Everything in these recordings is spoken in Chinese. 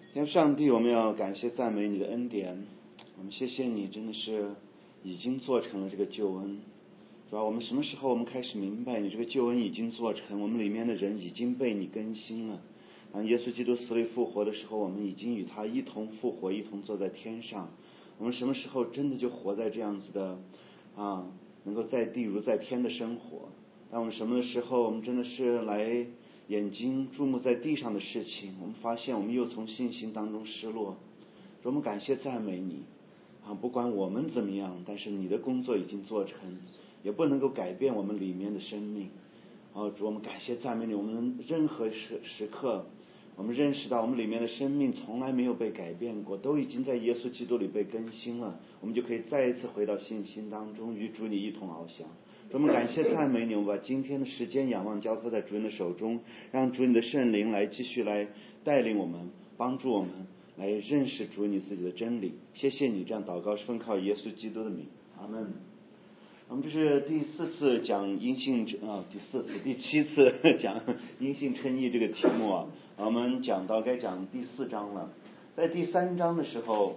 天父上帝，我们要感谢赞美你的恩典，我们谢谢你真的是已经做成了这个救恩，是吧？我们什么时候我们开始明白你这个救恩已经做成，我们里面的人已经被你更新了。当耶稣基督死里复活的时候，我们已经与他一同复活，一同坐在天上。我们什么时候真的就活在这样子的能够在地如在天的生活？当我们什么时候我们真的是来眼睛注目在地上的事情，我们发现我们又从信心当中失落。我们感谢赞美你不管我们怎么样，但是你的工作已经做成，也不能够改变我们里面的生命。主，我们感谢赞美你，我们任何时刻我们认识到我们里面的生命从来没有被改变过，都已经在耶稣基督里被更新了，我们就可以再一次回到信心当中，与主你一同翱翔。我们感谢赞美你，我们把今天的时间仰望交托在主你的手中，让主你的圣灵来继续来带领我们，帮助我们来认识主你自己的真理。谢谢你，这样祷告是奉靠耶稣基督的名，阿门。我们这是第七次讲因信称义这个题目我们讲到该讲第4章了。在第3章的时候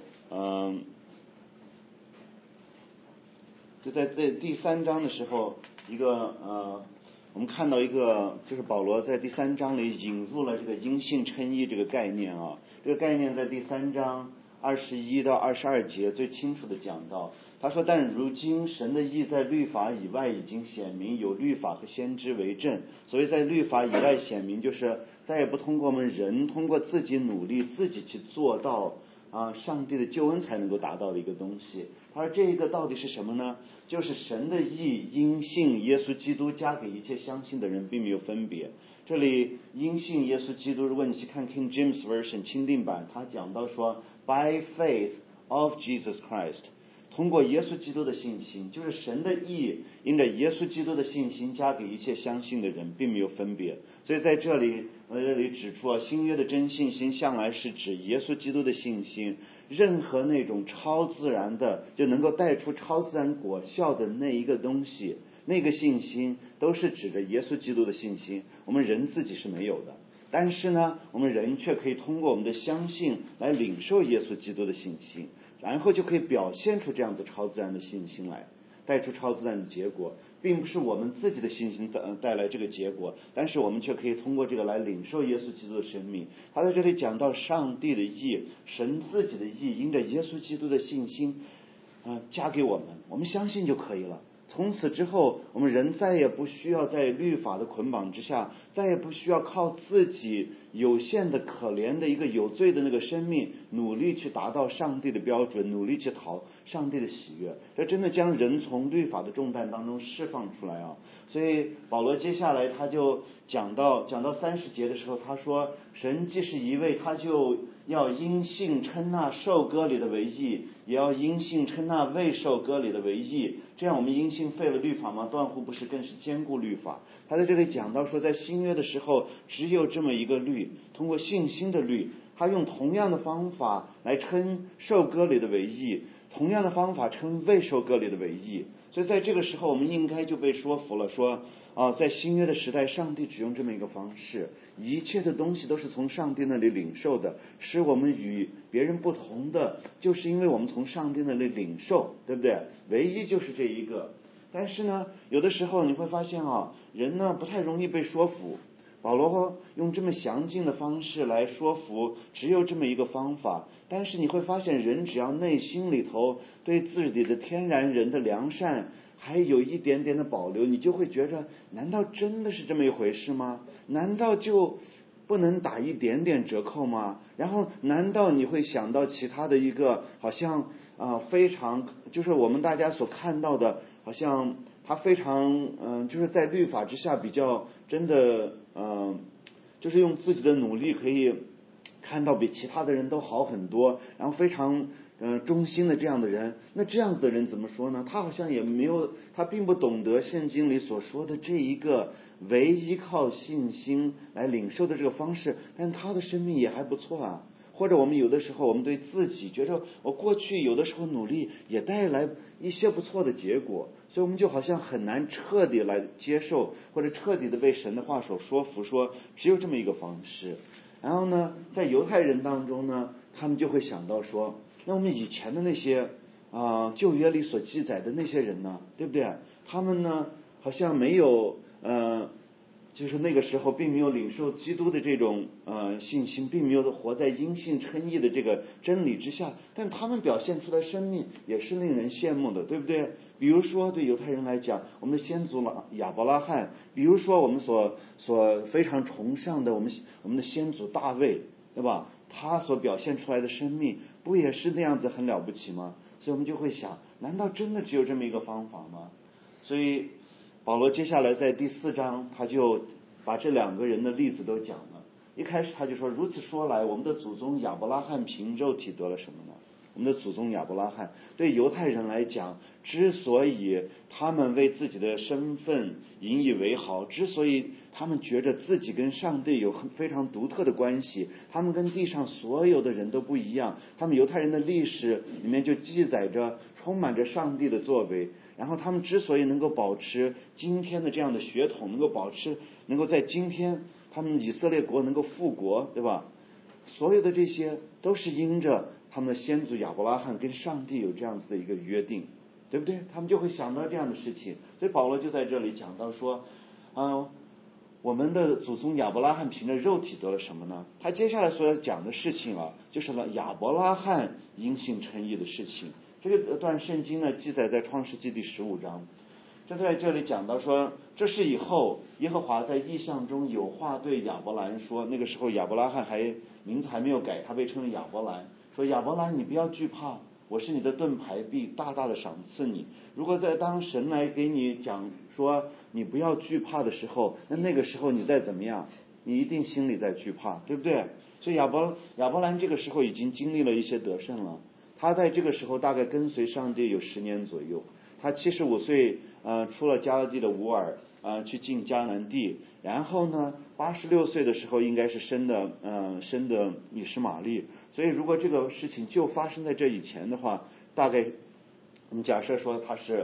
就在第3章的时候，我们看到一个，就是保罗在第3章里引入了这个因信称义这个概念这个概念在第3章21到22节最清楚的讲到。他说，但如今神的义在律法以外已经显明，有律法和先知为证。所以在律法以外显明，就是再也不通过我们人通过自己努力自己去做到上帝的救恩才能够达到的一个东西。他说这个到底是什么呢？就是神的义因信耶稣基督加给一切相信的人并没有分别。这里因信耶稣基督，如果你去看 King James Version 钦定版，他讲到说 by faith of Jesus Christ， 通过耶稣基督的信心，就是神的义因着耶稣基督的信心加给一切相信的人并没有分别。所以在这里指出新约的真信心向来是指耶稣基督的信心，任何那种超自然的就能够带出超自然果效的那一个东西，那个信心都是指着耶稣基督的信心，我们人自己是没有的。但是呢，我们人却可以通过我们的相信来领受耶稣基督的信心，然后就可以表现出这样子超自然的信心来，带出超自然的结果。并不是我们自己的信心带来这个结果，但是我们却可以通过这个来领受耶稣基督的生命。他在这里讲到上帝的义，神自己的义因着耶稣基督的信心加给我们，我们相信就可以了。从此之后，我们人再也不需要在律法的捆绑之下，再也不需要靠自己有限的可怜的一个有罪的那个生命努力去达到上帝的标准，努力去讨上帝的喜悦。这真的将人从律法的重担当中释放出来所以保罗接下来他就讲到30节的时候，他说神既是一位，他就要因信称那受割礼的为义，也要因信称那未受割礼的为义。这样我们因信废了律法吗？断乎不是，更是坚固律法。他在这里讲到说，在新约的时候只有这么一个律，通过信心的律，他用同样的方法来称受割礼的为义，同样的方法称未受割礼的为义。所以在这个时候我们应该就被说服了，说在新约的时代，上帝只用这么一个方式，一切的东西都是从上帝那里领受的。使我们与别人不同的，就是因为我们从上帝那里领受，对不对？唯一就是这一个。但是呢，有的时候你会发现人呢不太容易被说服。保罗用这么详尽的方式来说服，只有这么一个方法。但是你会发现，人只要内心里头对自己的天然人的良善还有一点点的保留，你就会觉着，难道真的是这么一回事吗？难道就不能打一点点折扣吗？然后难道你会想到其他的一个好像非常就是我们大家所看到的，好像他非常就是在律法之下比较真的就是用自己的努力可以看到比其他的人都好很多，然后非常忠心的这样的人。那这样子的人怎么说呢？他好像也没有，他并不懂得圣经里所说的这一个唯一靠信心来领受的这个方式，但他的生命也还不错或者我们有的时候我们对自己觉得我过去有的时候努力也带来一些不错的结果，所以我们就好像很难彻底来接受，或者彻底的被神的话所说服，说只有这么一个方式。 然后呢，在犹太人当中呢，他们就会想到说，那我们以前的那些旧约里所记载的那些人呢，对不对？他们呢好像没有就是那个时候并没有领受基督的这种信心，并没有活在因信称义的这个真理之下，但他们表现出来生命也是令人羡慕的，对不对？比如说对犹太人来讲，我们的先祖亚伯拉罕，比如说我们所非常崇尚的我们的先祖大卫，对吧？他所表现出来的生命不也是那样子很了不起吗？所以我们就会想，难道真的只有这么一个方法吗？所以保罗接下来在第4章他就把这2个人的例子都讲了。一开始他就说，如此说来，我们的祖宗亚伯拉罕凭肉体得了什么呢？我们的祖宗亚伯拉罕对犹太人来讲，之所以他们为自己的身份引以为豪，之所以他们觉着自己跟上帝有非常独特的关系，他们跟地上所有的人都不一样，他们犹太人的历史里面就记载着充满着上帝的作为，然后他们之所以能够保持今天的这样的血统，能够在今天他们以色列国能够复国，对吧？所有的这些都是因着他们的先祖亚伯拉罕跟上帝有这样子的一个约定，对不对？他们就会想到这样的事情。所以保罗就在这里讲到说，我们的祖宗亚伯拉罕凭着肉体得了什么呢？他接下来所要讲的事情就是亚伯拉罕因信称义的事情。这个段圣经呢记载在创世纪第15章。就在这里讲到说，这是以后耶和华在异象中有话对亚伯兰说，那个时候亚伯拉罕名字还没有改，他被称为亚伯兰，说亚伯兰，你不要惧怕，我是你的盾牌，必大大的赏赐你。如果在当神来给你讲说你不要惧怕的时候，那个时候你再怎么样，你一定心里在惧怕，对不对？所以亚伯兰这个时候已经经历了一些得胜了，他在这个时候大概跟随上帝有10年左右。他75岁出了迦勒地的乌尔去进迦南地，然后呢86岁的时候应该是生的以实玛利。所以如果这个事情就发生在这以前的话，大概我们假设说他是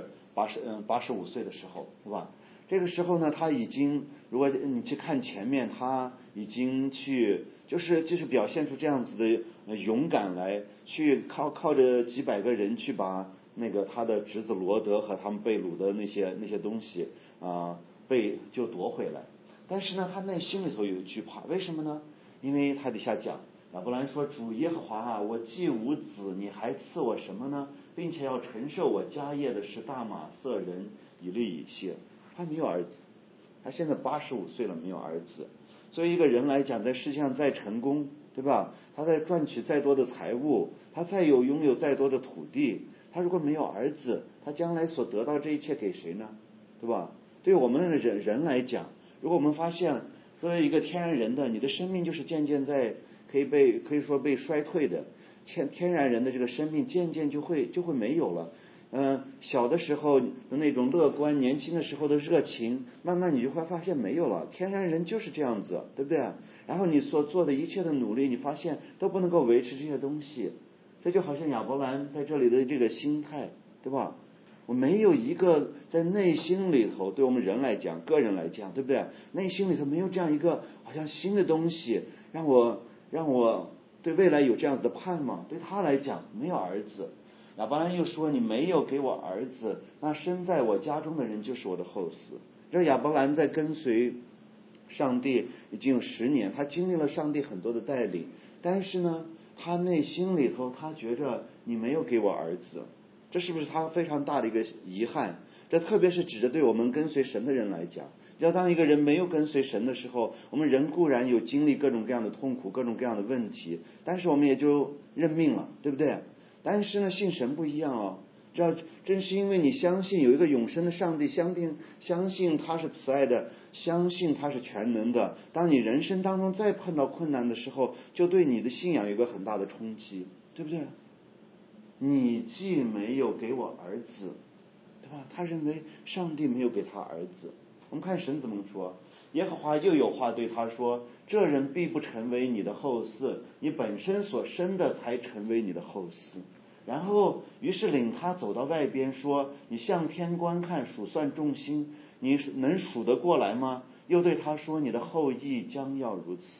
85岁的时候，是吧？这个时候呢，他已经，如果你去看前面，他已经去就是表现出这样子的勇敢来，去靠着几百个人去把那个他的侄子罗德和他们被掳的那些东西就夺回来。但是呢，他内心里头有惧怕，为什么呢？因为他底下讲，亚伯兰说，主耶和华我既无子，你还赐我什么呢？并且要承受我家业的是大马色人以利以谢。他没有儿子，他现在85岁了，没有儿子。作为一个人来讲，在世界上再成功，对吧？他再赚取再多的财物，他拥有再多的土地，他如果没有儿子，他将来所得到这一切给谁呢？对吧？对我们人来讲，如果我们发现作为一个天然人的，你的生命就是渐渐可以说被衰退的，天然人的这个生命渐渐就会没有了。小的时候的那种乐观，年轻的时候的热情，慢慢你就会发现没有了。天然人就是这样子，对不对？然后你所做的一切的努力，你发现都不能够维持这些东西。这就好像亚伯兰在这里的这个心态，对吧？我没有一个在内心里头，对我们人来讲，个人来讲，对不对？内心里头没有这样一个好像新的东西，让我对未来有这样子的盼望。对他来讲，没有儿子。亚伯兰又说，你没有给我儿子，那生在我家中的人就是我的后嗣。这亚伯兰在跟随上帝已经有10年，他经历了上帝很多的带领，但是呢，他内心里头他觉着你没有给我儿子，这是不是他非常大的一个遗憾？这特别是指着对我们跟随神的人来讲，要当一个人没有跟随神的时候，我们人固然有经历各种各样的痛苦，各种各样的问题，但是我们也就认命了，对不对？但是呢，信神不一样哦。正是因为你相信有一个永生的上帝，相信他是慈爱的，相信他是全能的，当你人生当中再碰到困难的时候，就对你的信仰有一个很大的冲击，对不对？你既没有给我儿子，对吧？他认为上帝没有给他儿子。我们看神怎么说，耶和华又有话对他说，这人必不成为你的后嗣，你本身所生的才成为你的后嗣。然后于是领他走到外边说，你向天观看，数算众星，你能数得过来吗？又对他说，你的后裔将要如此。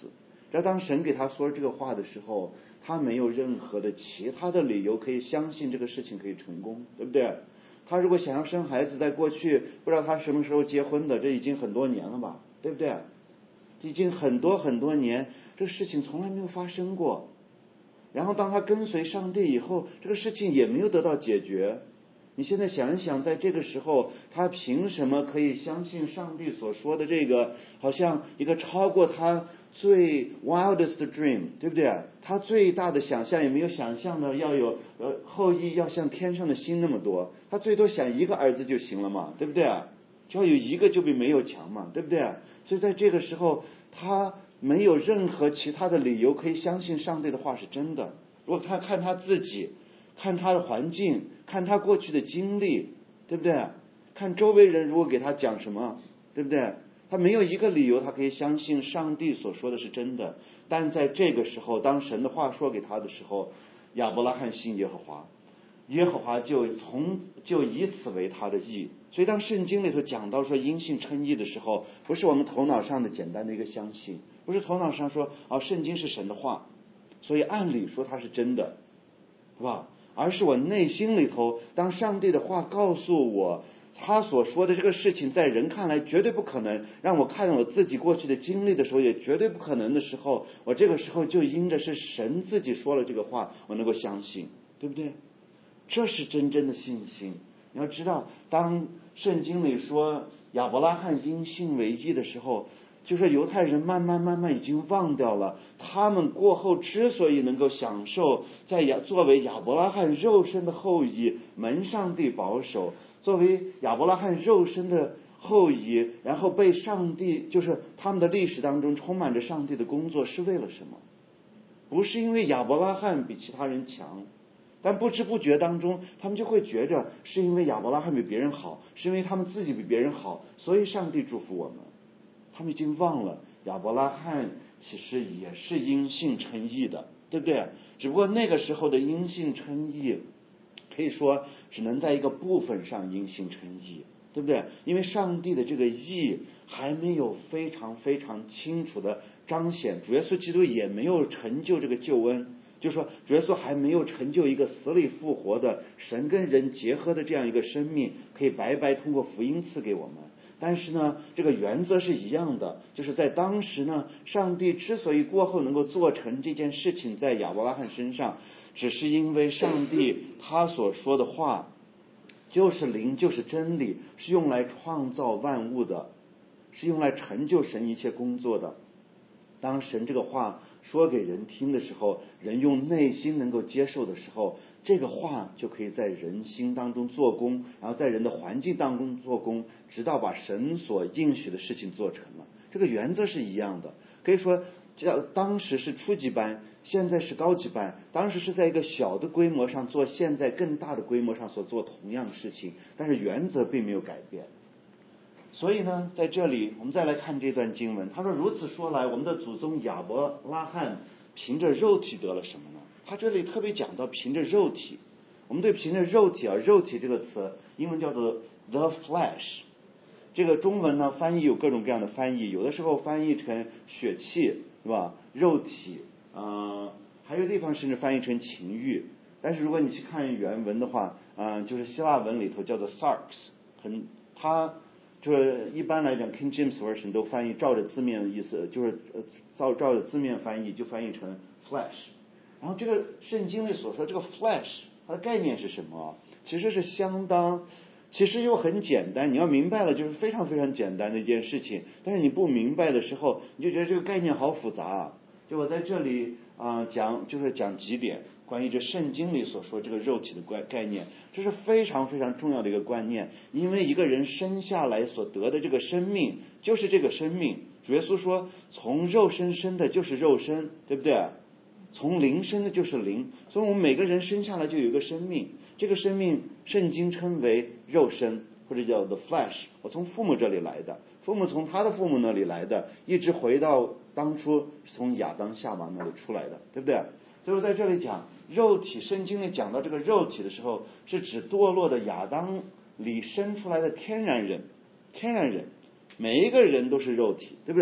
然后当神给他说这个话的时候，他没有任何的其他的理由可以相信这个事情可以成功，对不对？他如果想要生孩子，在过去不知道他什么时候结婚的，这已经很多年了吧，对不对？已经很多年，这个事情从来没有发生过。然后当他跟随上帝以后，这个事情也没有得到解决。你现在想一想，在这个时候，他凭什么可以相信上帝所说的这个，好像一个超过他最 wildest dream， 对不对？他最大的想象也没有想象的要有后裔要像天上的星那么多，他最多想一个儿子就行了嘛，对不对？只要有一个就比没有强嘛，对不对？所以在这个时候，他没有任何其他的理由可以相信上帝的话是真的。如果他看他自己，看他的环境，看他过去的经历，对不对？看周围人如果给他讲什么，对不对？他没有一个理由他可以相信上帝所说的是真的。但在这个时候，当神的话说给他的时候，亚伯拉罕信耶和华，耶和华就以此为他的义。所以当圣经里头讲到说因信称义的时候，不是我们头脑上的简单的一个相信，不是头脑上说圣经是神的话，所以按理说它是真的，是吧？而是我内心里头，当上帝的话告诉我他所说的这个事情在人看来绝对不可能，让我看我自己过去的经历的时候也绝对不可能的时候，我这个时候就因着是神自己说了这个话，我能够相信，对不对？这是真正的信心。你要知道，当圣经里说亚伯拉罕因信为义的时候，就是犹太人慢慢已经忘掉了，他们过后之所以能够享受作为亚伯拉罕肉身的后裔，蒙上帝保守，作为亚伯拉罕肉身的后裔，然后被上帝，就是他们的历史当中充满着上帝的工作，是为了什么？不是因为亚伯拉罕比其他人强，但不知不觉当中，他们就会觉着是因为亚伯拉罕比别人好，是因为他们自己比别人好，所以上帝祝福我们。他们已经忘了亚伯拉罕其实也是因信称义的，对不对？只不过那个时候的因信称义，可以说只能在一个部分上因信称义，对不对？因为上帝的这个义还没有非常清楚的彰显，主耶稣基督也没有成就这个救恩，就是说主耶稣还没有成就一个死里复活的神跟人结合的这样一个生命，可以白白通过福音赐给我们。但是呢，这个原则是一样的，就是在当时呢，上帝之所以过后能够做成这件事情在亚伯拉罕身上，只是因为上帝他所说的话就是灵，就是真理，是用来创造万物的，是用来成就神一切工作的。当神这个话说给人听的时候，人用内心能够接受的时候，这个话就可以在人心当中做工，然后在人的环境当中做工，直到把神所应许的事情做成了。这个原则是一样的。可以说当时是初级班，现在是高级班，当时是在一个小的规模上做现在更大的规模上所做同样的事情，但是原则并没有改变。所以呢，在这里我们再来看这段经文，他说如此说来，我们的祖宗亚伯拉罕凭着肉体得了什么呢？他这里特别讲到凭着肉体。我们对凭着肉体肉体这个词英文叫做 the flesh， 这个中文呢翻译有各种各样的翻译，有的时候翻译成血气，是吧？肉体，还有地方甚至翻译成情欲。但是如果你去看原文的话，就是希腊文里头叫做 sarx， 它就是一般来讲 King James Version 都翻译照着字面的意思，就是照着字面翻译就翻译成 flesh。 然后这个圣经里所说这个 flesh 它的概念是什么？其实是其实又很简单，你要明白了就是非常简单的一件事情，但是你不明白的时候，你就觉得这个概念好复杂。就我在这里讲几点关于这圣经里所说这个肉体的概念，这是非常重要的一个观念。因为一个人生下来所得的这个生命就是这个生命，主耶稣说从肉身生的就是肉身，对不对？从灵生的就是灵，所以我们每个人生下来就有一个生命，这个生命圣经称为肉身，或者叫 the flesh。 我从父母这里来的，父母从他的父母那里来的，一直回到当初从亚当夏娃那里出来的，对不对？所以我在这里讲肉体，圣经里讲到这个肉体的时候，是指堕落的亚当里生出来的天然人。每一个人都是肉体，对不对？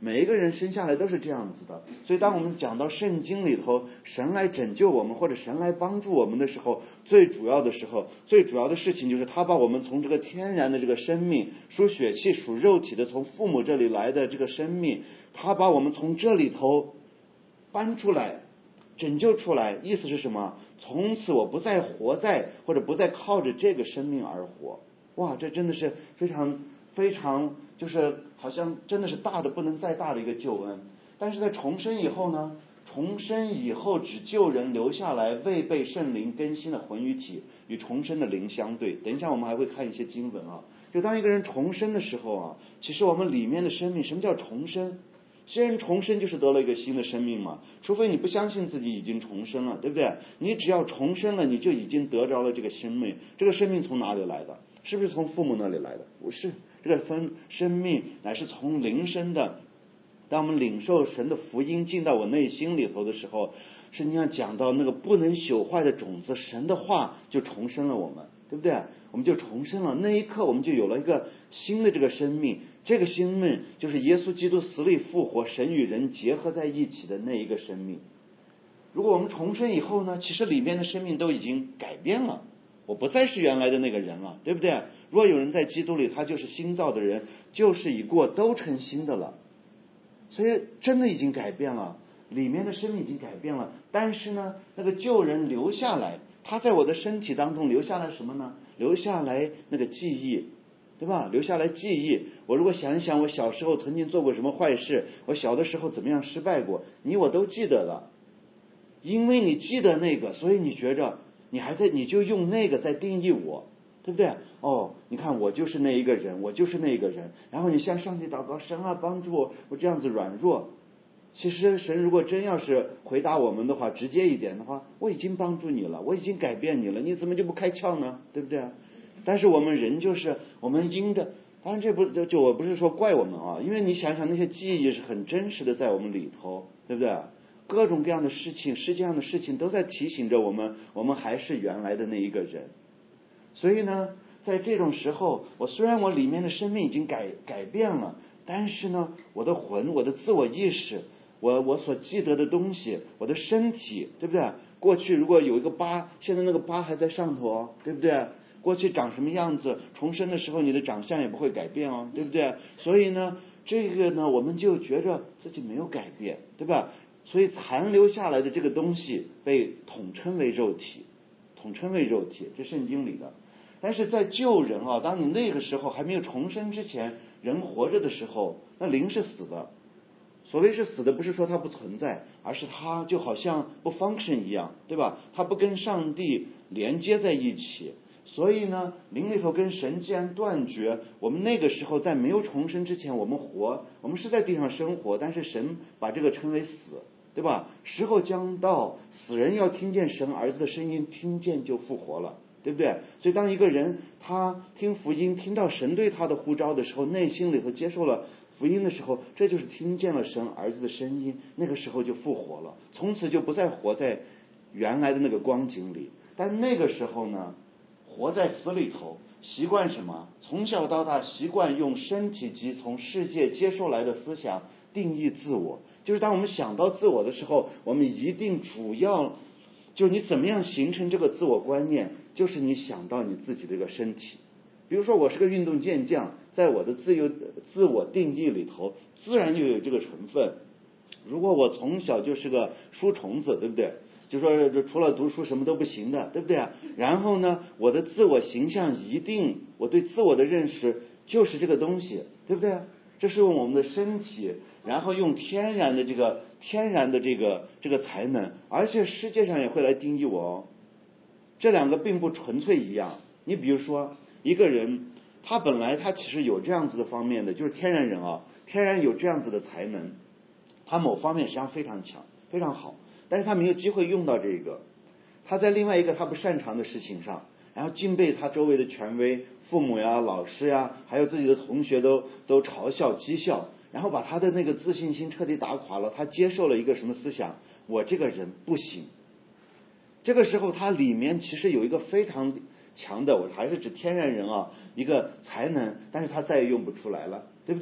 每一个人生下来都是这样子的。所以当我们讲到圣经里头神来拯救我们或者神来帮助我们的时候，最主要的事情就是他把我们从这个天然的这个生命，属血气属肉体的，从父母这里来的这个生命，他把我们从这里头搬出来，拯救出来。意思是什么？从此我不再活在或者不再靠着这个生命而活。哇，这真的是非常非常，就是好像真的是大的不能再大的一个救恩。但是在重生以后呢，重生以后只救人留下来未被圣灵更新的魂与体与重生的灵相对。等一下我们还会看一些经文啊，就当一个人重生的时候啊，其实我们里面的生命，什么叫重生？虽然重生就是得了一个新的生命嘛，除非你不相信自己已经重生了，对不对？你只要重生了，你就已经得着了这个生命。这个生命从哪里来的？是不是从父母那里来的？不是，这个生命乃是从灵生的。当我们领受神的福音进到我内心里头的时候，圣经上讲到那个不能朽坏的种子，神的话就重生了我们，对不对？我们就重生了，那一刻我们就有了一个新的这个生命。这个生命就是耶稣基督死里复活，神与人结合在一起的那一个生命。如果我们重生以后呢，其实里面的生命都已经改变了，我不再是原来的那个人了，对不对？如果有人在基督里，他就是新造的人，旧事已过，都成新的了。所以真的已经改变了，里面的生命已经改变了。但是呢，那个旧人留下来，他在我的身体当中留下来什么呢？留下来那个记忆，对吧？留下来记忆。我如果想一想我小时候曾经做过什么坏事，我小的时候怎么样失败过，你我都记得了。因为你记得那个，所以你觉着你就用那个在定义我，对不对？哦，你看我就是那一个人，我就是那一个人。然后你向上帝祷告，神啊帮助我，我这样子软弱。其实神如果真要是回答我们的话，直接一点的话，我已经帮助你了，我已经改变你了，你怎么就不开窍呢？对不对？但是我们人就是我们应的，当然这不就我不是说怪我们啊，因为你想想那些记忆是很真实的在我们里头，对不对？各种各样的事情，世界上的事情都在提醒着我们，我们还是原来的那一个人。所以呢，在这种时候，虽然我里面的生命已经改变了，但是呢，我的魂，我的自我意识，我所记得的东西，我的身体，对不对？过去如果有一个疤，现在那个疤还在上头，对不对？过去长什么样子，重生的时候你的长相也不会改变哦，对不对？所以呢，这个呢，我们就觉着自己没有改变，对吧？所以残留下来的这个东西被统称为肉体，这圣经里的。但是在救人啊，当你那个时候还没有重生之前，人活着的时候，那灵是死的。所谓是死的，不是说它不存在，而是它就好像不 function 一样，对吧？它不跟上帝连接在一起。所以呢，灵里头跟神既然断绝，我们那个时候在没有重生之前，我们是在地上生活，但是神把这个称为死，对吧？时候将到，死人要听见神儿子的声音，听见就复活了，对不对？所以当一个人他听福音，听到神对他的呼召的时候，内心里头接受了福音的时候，这就是听见了神儿子的声音，那个时候就复活了，从此就不再活在原来的那个光景里。但那个时候呢，活在死里头，习惯什么？从小到大习惯用身体及从世界接受来的思想定义自我。就是当我们想到自我的时候，我们一定主要就是你怎么样形成这个自我观念，就是你想到你自己这个身体。比如说我是个运动健将，在我的自我定义里头自然就有这个成分。如果我从小就是个书虫子，对不对？就说除了读书什么都不行的，对不对？然后呢，我的自我形象我对自我的认识就是这个东西，对不对？这是用我们的身体，然后用天然的这个才能，而且世界上也会来定义我哦。这两个并不纯粹一样。你比如说一个人，他本来他其实有这样子的方面的，就是天然人啊，天然有这样子的才能，他某方面实际上非常强，非常好，但是他没有机会用到这个，他在另外一个他不擅长的事情上，然后竟被他周围的权威、父母呀、老师呀，还有自己的同学都嘲笑、讥笑，然后把他的那个自信心彻底打垮了。他接受了一个什么思想？我这个人不行。这个时候他里面其实有一个非常强的，我还是指天然人啊，一个才能，但是他再也用不出来了，对不对？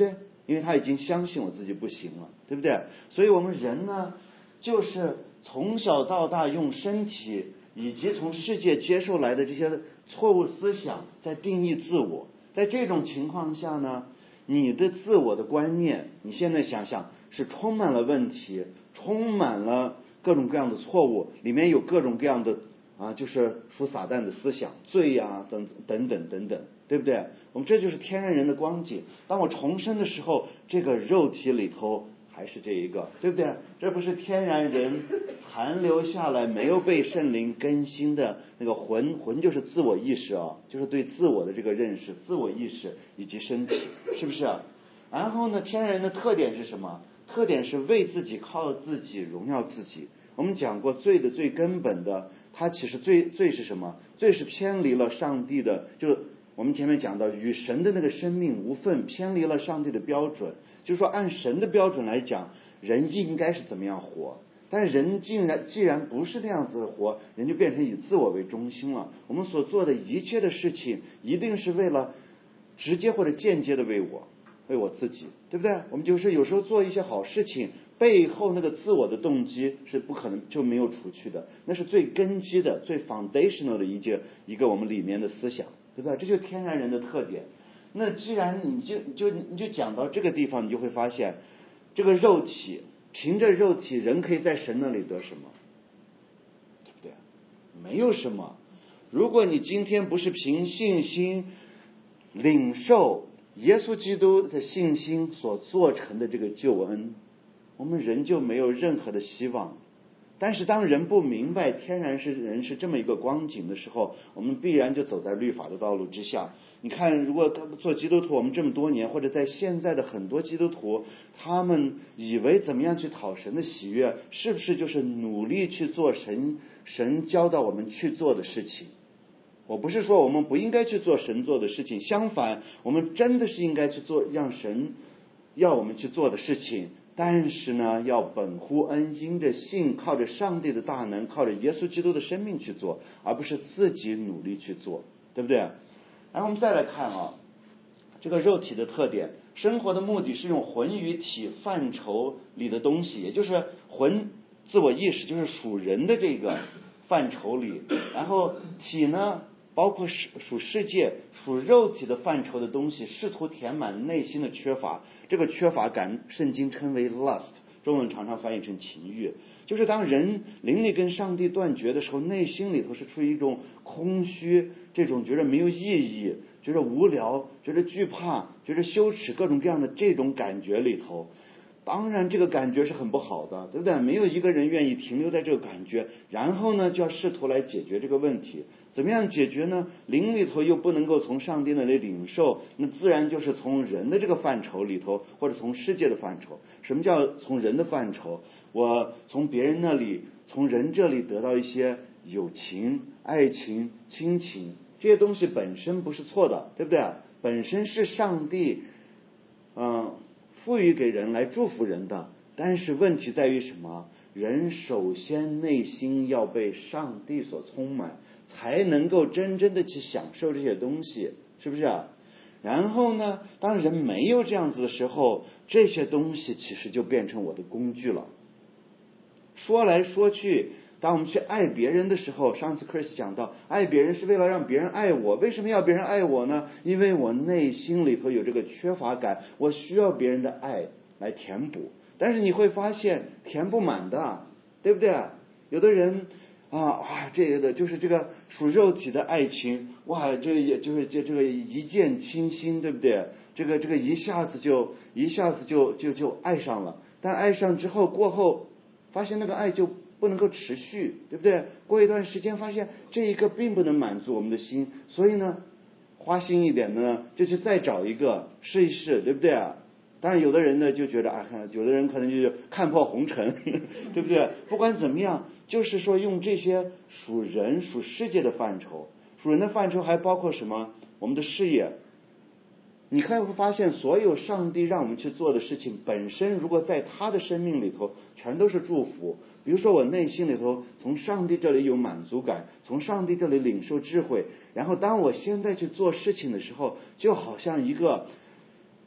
因为他已经相信我自己不行了，对不对？所以我们人呢，就是从小到大用身体以及从世界接受来的这些错误思想在定义自我。在这种情况下呢，你的自我的观念，你现在想想是充满了问题，充满了各种各样的错误，里面有各种各样的就是属撒旦的思想，罪啊等等等等，对不对？我们这就是天然人的光景。当我重生的时候，这个肉体里头还是这一个，对不对？这不是天然人残留下来没有被圣灵更新的那个魂就是自我意识就是对自我的这个认识、自我意识以及身体，是不是？然后呢，天然人的特点是什么？特点是为自己、靠自己、荣耀自己。我们讲过罪的最根本的，它其实罪是什么？罪是偏离了上帝的，就是我们前面讲到与神的那个生命无分，偏离了上帝的标准。就是说按神的标准来讲，人应该是怎么样活，但是人既然不是那样子活，人就变成以自我为中心了。我们所做的一切的事情一定是为了直接或者间接的为我自己，对不对？我们就是有时候做一些好事情，背后那个自我的动机是不可能就没有除去的，那是最根基的、最 foundational 的一个我们里面的思想，对不对？这就是天然人的特点。那既然你就讲到这个地方，你就会发现，这个肉体，凭着肉体，人可以在神那里得什么？对不对？没有什么。如果你今天不是凭信心领受耶稣基督的信心所做成的这个救恩，我们人就没有任何的希望。但是当人不明白天然人是这么一个光景的时候，我们必然就走在律法的道路之下。你看，如果做基督徒，我们这么多年，或者在现在的很多基督徒，他们以为怎么样去讨神的喜悦，是不是就是努力去做神教导我们去做的事情？我不是说我们不应该去做神做的事情，相反，我们真的是应该去做让神要我们去做的事情。但是呢，要本乎恩，因着信，靠着上帝的大能，靠着耶稣基督的生命去做，而不是自己努力去做，对不对？然后我们再来看这个肉体的特点，生活的目的是用魂与体范畴里的东西，也就是魂自我意识，就是属人的这个范畴里，然后体呢，包括属世界、属肉体的范畴的东西，试图填满内心的缺乏。这个缺乏感，圣经称为 lust， 中文常常翻译成情欲。就是当人灵里跟上帝断绝的时候，内心里头是处于一种空虚，这种觉得没有意义，觉得无聊，觉得惧怕，觉得羞耻，各种各样的这种感觉里头。当然这个感觉是很不好的，对不对？没有一个人愿意停留在这个感觉，然后呢就要试图来解决这个问题。怎么样解决呢？灵里头又不能够从上帝那里领受，那自然就是从人的这个范畴里头，或者从世界的范畴。什么叫从人的范畴？我从别人那里，从人这里得到一些友情、爱情、亲情，这些东西本身不是错的，对不对？本身是上帝赋予给人来祝福人的。但是问题在于什么？人首先内心要被上帝所充满，才能够真正的去享受这些东西，是不是啊？然后呢，当人没有这样子的时候，这些东西其实就变成我的工具了。说来说去，当我们去爱别人的时候，上次 Chris 讲到，爱别人是为了让别人爱我。为什么要别人爱我呢？因为我内心里头有这个缺乏感，我需要别人的爱来填补。但是你会发现填不满的，对不对？有的人这个就是这个属肉体的爱情，这也就是这个一见倾心，对不对？这个一下子就爱上了，但爱上之后过后，发现那个爱就不能够持续，对不对？过一段时间发现这一个并不能满足我们的心，所以呢，花心一点呢，就去再找一个试一试，对不对啊？当然有的人呢就觉得有的人可能就看破红尘对不对？不管怎么样，就是说用这些属人属世界的范畴，属人的范畴还包括什么？我们的事业。你看会发现所有上帝让我们去做的事情本身，如果在他的生命里头全都是祝福。比如说我内心里头从上帝这里有满足感，从上帝这里领受智慧，然后当我现在去做事情的时候，就好像一个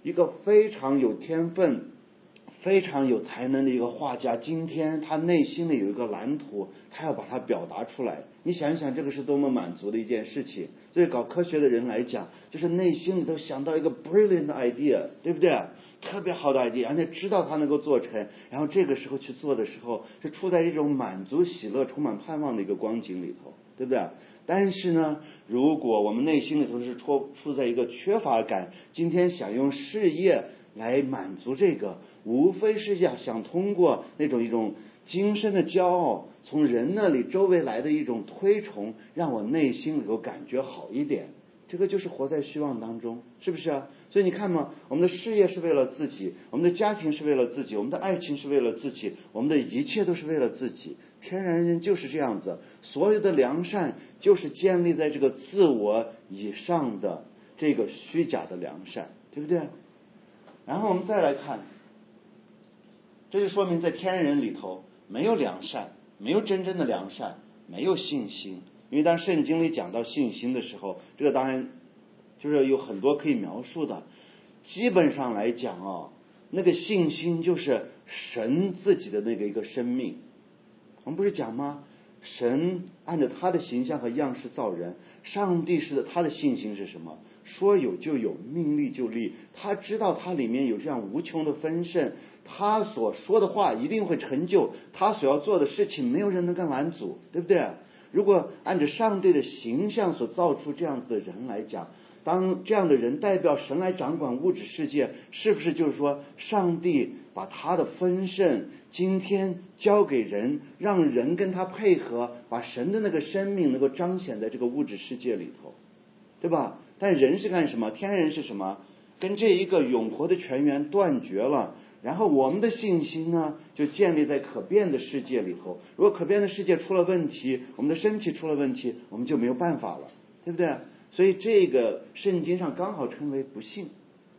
一个非常有天分、非常有才能的一个画家，今天他内心里有一个蓝图，他要把它表达出来。你想一想，这个是多么满足的一件事情。对搞科学的人来讲，就是内心里头想到一个 brilliant idea， 对不对？特别好的 idea， 而且知道它能够做成，然后这个时候去做的时候，是处在一种满足、喜乐、充满盼望的一个光景里头，对不对？但是呢，如果我们内心里头是处在一个缺乏感，今天想用事业来满足这个，无非是想通过一种精神的骄傲，从人那里周围来的一种推崇，让我内心能够感觉好一点。这个就是活在虚妄当中，是不是啊？所以你看嘛，我们的事业是为了自己，我们的家庭是为了自己，我们的爱情是为了自己，我们的一切都是为了自己。天然人就是这样子，所有的良善就是建立在这个自我以上的这个虚假的良善，对不对？然后我们再来看，这就说明在天然人里头没有良善，没有真正的良善，没有信心。因为当圣经里讲到信心的时候，这个当然就是有很多可以描述的。基本上来讲那个信心就是神自己的那个一个生命。我们不是讲吗？神按照他的形象和样式造人，上帝是他的信心是什么？说有就有，命立就立。他知道他里面有这样无穷的丰盛，他所说的话一定会成就，他所要做的事情没有人能够拦阻，对不对？如果按照上帝的形象所造出这样子的人来讲，当这样的人代表神来掌管物质世界，是不是就是说上帝把他的丰盛今天交给人，让人跟他配合，把神的那个生命能够彰显在这个物质世界里头，对吧？但人是干什么？天人是什么？跟这一个永活的泉源断绝了，然后我们的信心呢，就建立在可变的世界里头。如果可变的世界出了问题，我们的身体出了问题，我们就没有办法了，对不对？所以这个圣经上刚好称为不幸，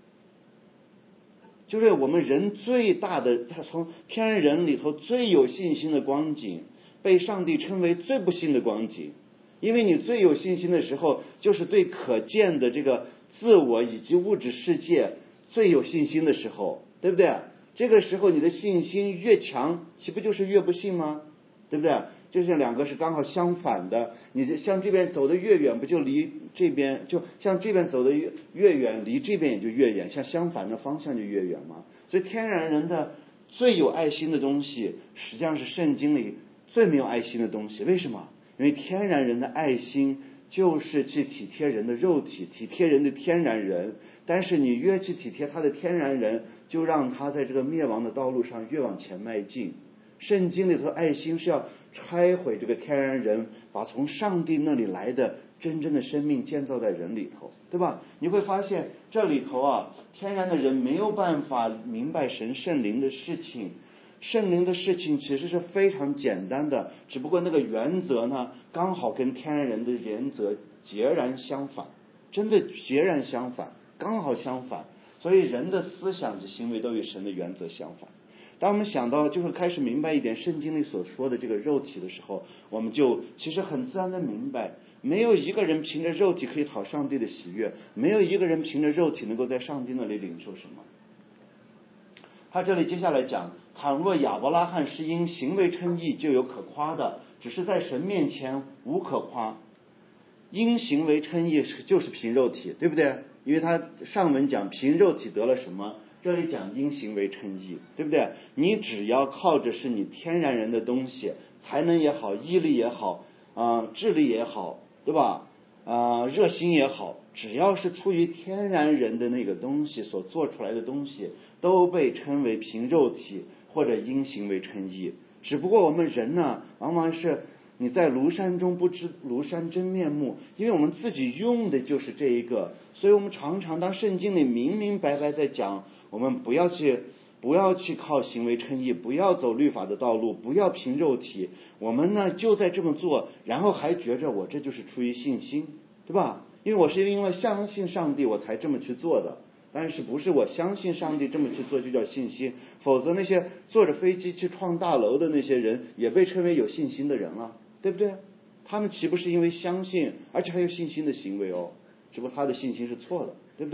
就是我们人最大的，他从天然人里头最有信心的光景，被上帝称为最不幸的光景。因为你最有信心的时候，就是对可见的这个自我以及物质世界最有信心的时候，对不对？这个时候你的信心越强，岂不就是越不幸吗？对不对？就像两个是刚好相反的，你向这边走得越远，不就离这边，就向这边走得越远，离这边也就越远，向相反的方向就越远嘛。所以天然人的最有爱心的东西，实际上是圣经里最没有爱心的东西。为什么？因为天然人的爱心就是去体贴人的肉体，体贴人的天然人，但是你越去体贴他的天然人，就让他在这个灭亡的道路上越往前迈进。圣经里头爱心是要拆毁这个天然人，把从上帝那里来的真正的生命建造在人里头，对吧？你会发现这里头天然的人没有办法明白神圣灵的事情。圣灵的事情其实是非常简单的，只不过那个原则呢，刚好跟天然人的原则截然相反，真的截然相反，刚好相反。所以人的思想及行为都与神的原则相反。当我们想到就是开始明白一点圣经里所说的这个肉体的时候，我们就其实很自然的明白，没有一个人凭着肉体可以讨上帝的喜悦，没有一个人凭着肉体能够在上帝那里领受什么。他这里接下来讲，倘若亚伯拉罕是因行为称义，就有可夸的，只是在神面前无可夸。因行为称义就是凭肉体，对不对？因为他上文讲凭肉体得了什么，这里讲因行为称义，对不对？你只要靠着是你天然人的东西，才能也好，毅力也好，智力也好，对吧？热心也好，只要是出于天然人的那个东西所做出来的东西，都被称为凭肉体或者因行为称义。只不过我们人呢，往往是你在庐山中不知庐山真面目，因为我们自己用的就是这一个，所以我们常常当圣经里明明白白在讲，我们不要去靠行为称义，不要走律法的道路，不要凭肉体，我们呢就在这么做，然后还觉着我这就是出于信心，对吧？因为我是因为相信上帝我才这么去做的，但是不是我相信上帝这么去做就叫信心，否则那些坐着飞机去创大楼的那些人也被称为有信心的人了，对不对？他们岂不是因为相信而且还有信心的行为只不过他的信心是错的，对不对？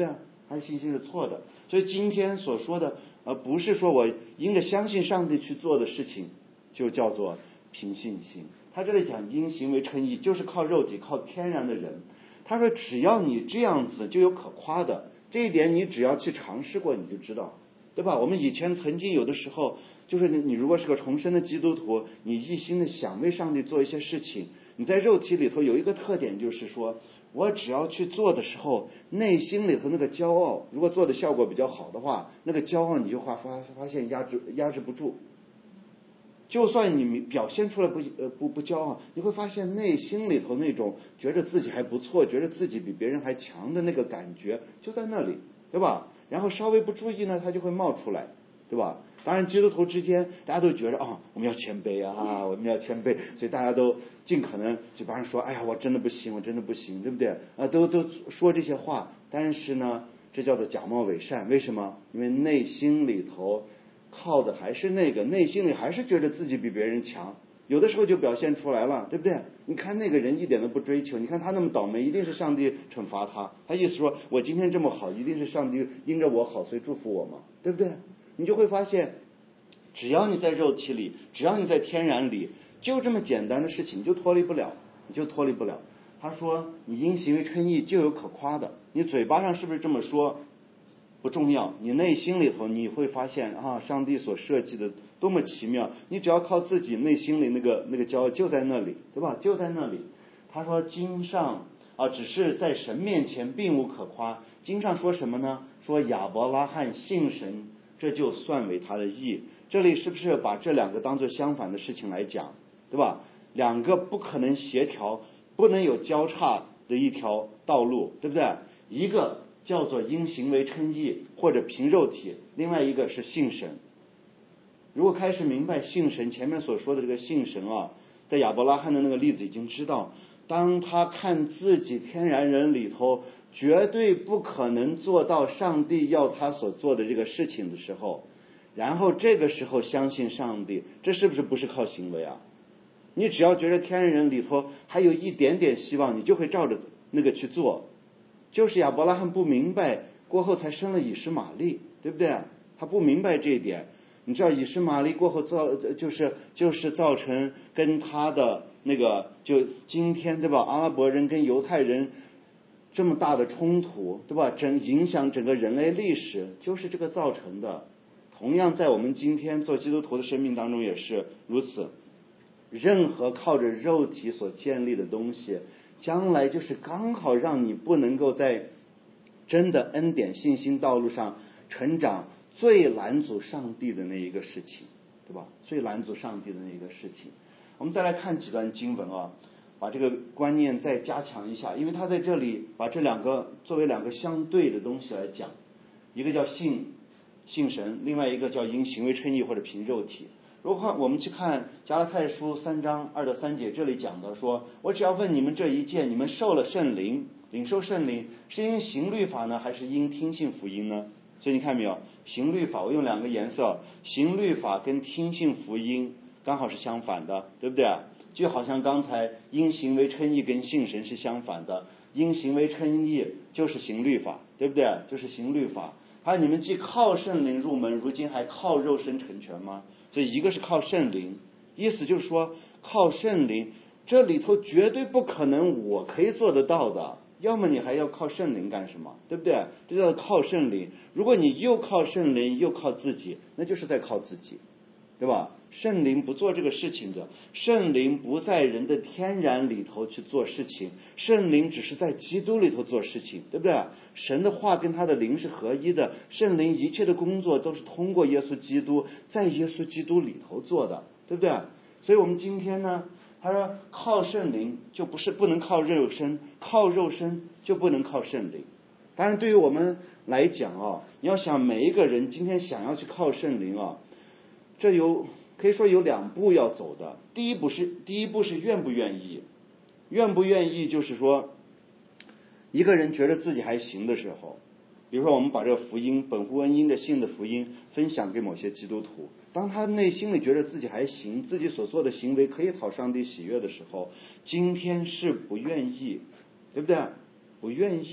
他的信心是错的。所以今天所说的不是说我因着相信上帝去做的事情就叫做凭信心。他这里讲因行为称义，就是靠肉体靠天然的人。他说只要你这样子就有可夸的，这一点你只要去尝试过你就知道，对吧？我们以前曾经有的时候，就是你如果是个重生的基督徒，你一心的想为上帝做一些事情，你在肉体里头有一个特点，就是说我只要去做的时候，内心里头那个骄傲，如果做的效果比较好的话，那个骄傲你就会发现压制不住。就算你表现出来不骄傲，你会发现内心里头那种觉得自己还不错，觉得自己比别人还强的那个感觉就在那里，对吧？然后稍微不注意呢，它就会冒出来，对吧？当然基督徒之间大家都觉得我们要谦卑啊，我们要谦卑，所以大家都尽可能嘴巴上说哎呀我真的不行，我真的不行，对不对？都说这些话，但是呢这叫做假冒伪善。为什么？因为内心里头靠的还是那个，内心里还是觉得自己比别人强，有的时候就表现出来了，对不对？你看那个人一点都不追求，你看他那么倒霉，一定是上帝惩罚他，他意思说我今天这么好，一定是上帝因着我好所以祝福我嘛，对不对？你就会发现只要你在肉体里，只要你在天然里，就这么简单的事情你就脱离不了。他说你因行为称义就有可夸的，你嘴巴上是不是这么说不重要，你内心里头你会发现上帝所设计的多么奇妙，你只要靠自己内心里那个骄傲就在那里，对吧？就在那里。他说经上只是在神面前并无可夸，经上说什么呢？说亚伯拉罕信神，这就算为他的义。这里是不是把这两个当作相反的事情来讲，对吧？两个不可能协调，不能有交叉的一条道路，对不对？一个叫做因行为称义或者凭肉体，另外一个是信神。如果开始明白信神，前面所说的这个信神在亚伯拉罕的那个例子已经知道，当他看自己天然人里头绝对不可能做到上帝要他所做的这个事情的时候，然后这个时候相信上帝，这是不是靠行为啊？你只要觉得天然人里头还有一点点希望，你就会照着那个去做。就是亚伯拉罕不明白，过后才生了以实玛利，对不对？他不明白这一点。你知道以实玛利过后就是造成跟他的那个就今天对吧？阿拉伯人跟犹太人这么大的冲突，对吧？影响整个人类历史，就是这个造成的。同样在我们今天做基督徒的生命当中也是如此。任何靠着肉体所建立的东西，将来就是刚好让你不能够在真的恩典信心道路上成长，最拦阻上帝的那一个事情，对吧？最拦阻上帝的那一个事情。我们再来看几段经文把这个观念再加强一下，因为他在这里把这两个作为两个相对的东西来讲，一个叫信神，另外一个叫因行为称义或者凭肉体。如果我们去看加拉太书3章2到3节，这里讲的说，我只要问你们这一件，你们受了圣灵，领受圣灵是因行律法呢，还是因听信福音呢？所以你看没有，行律法我用两个颜色，行律法跟听信福音刚好是相反的，对不对？就好像刚才因行为称义跟信神是相反的，因行为称义就是行律法，对不对？就是行律法。还有你们既靠圣灵入门，如今还靠肉身成全吗？所以一个是靠圣灵，意思就是说靠圣灵，这里头绝对不可能我可以做得到的，要么你还要靠圣灵干什么，对不对？这叫靠圣灵。如果你又靠圣灵又靠自己，那就是在靠自己，对吧？圣灵不做这个事情的，圣灵不在人的天然里头去做事情，圣灵只是在基督里头做事情，对不对？神的话跟他的灵是合一的，圣灵一切的工作都是通过耶稣基督，在耶稣基督里头做的，对不对？所以我们今天呢，他说靠圣灵就不能靠肉身，靠肉身就不能靠圣灵。当然对于我们来讲你要想每一个人今天想要去靠圣灵这可以说有两步要走的。第一步是愿不愿意，愿不愿意就是说一个人觉得自己还行的时候，比如说我们把这个福音本乎恩因的信的福音分享给某些基督徒，当他内心里觉得自己还行，自己所做的行为可以讨上帝喜悦的时候，今天是不愿意，对不对？不愿意。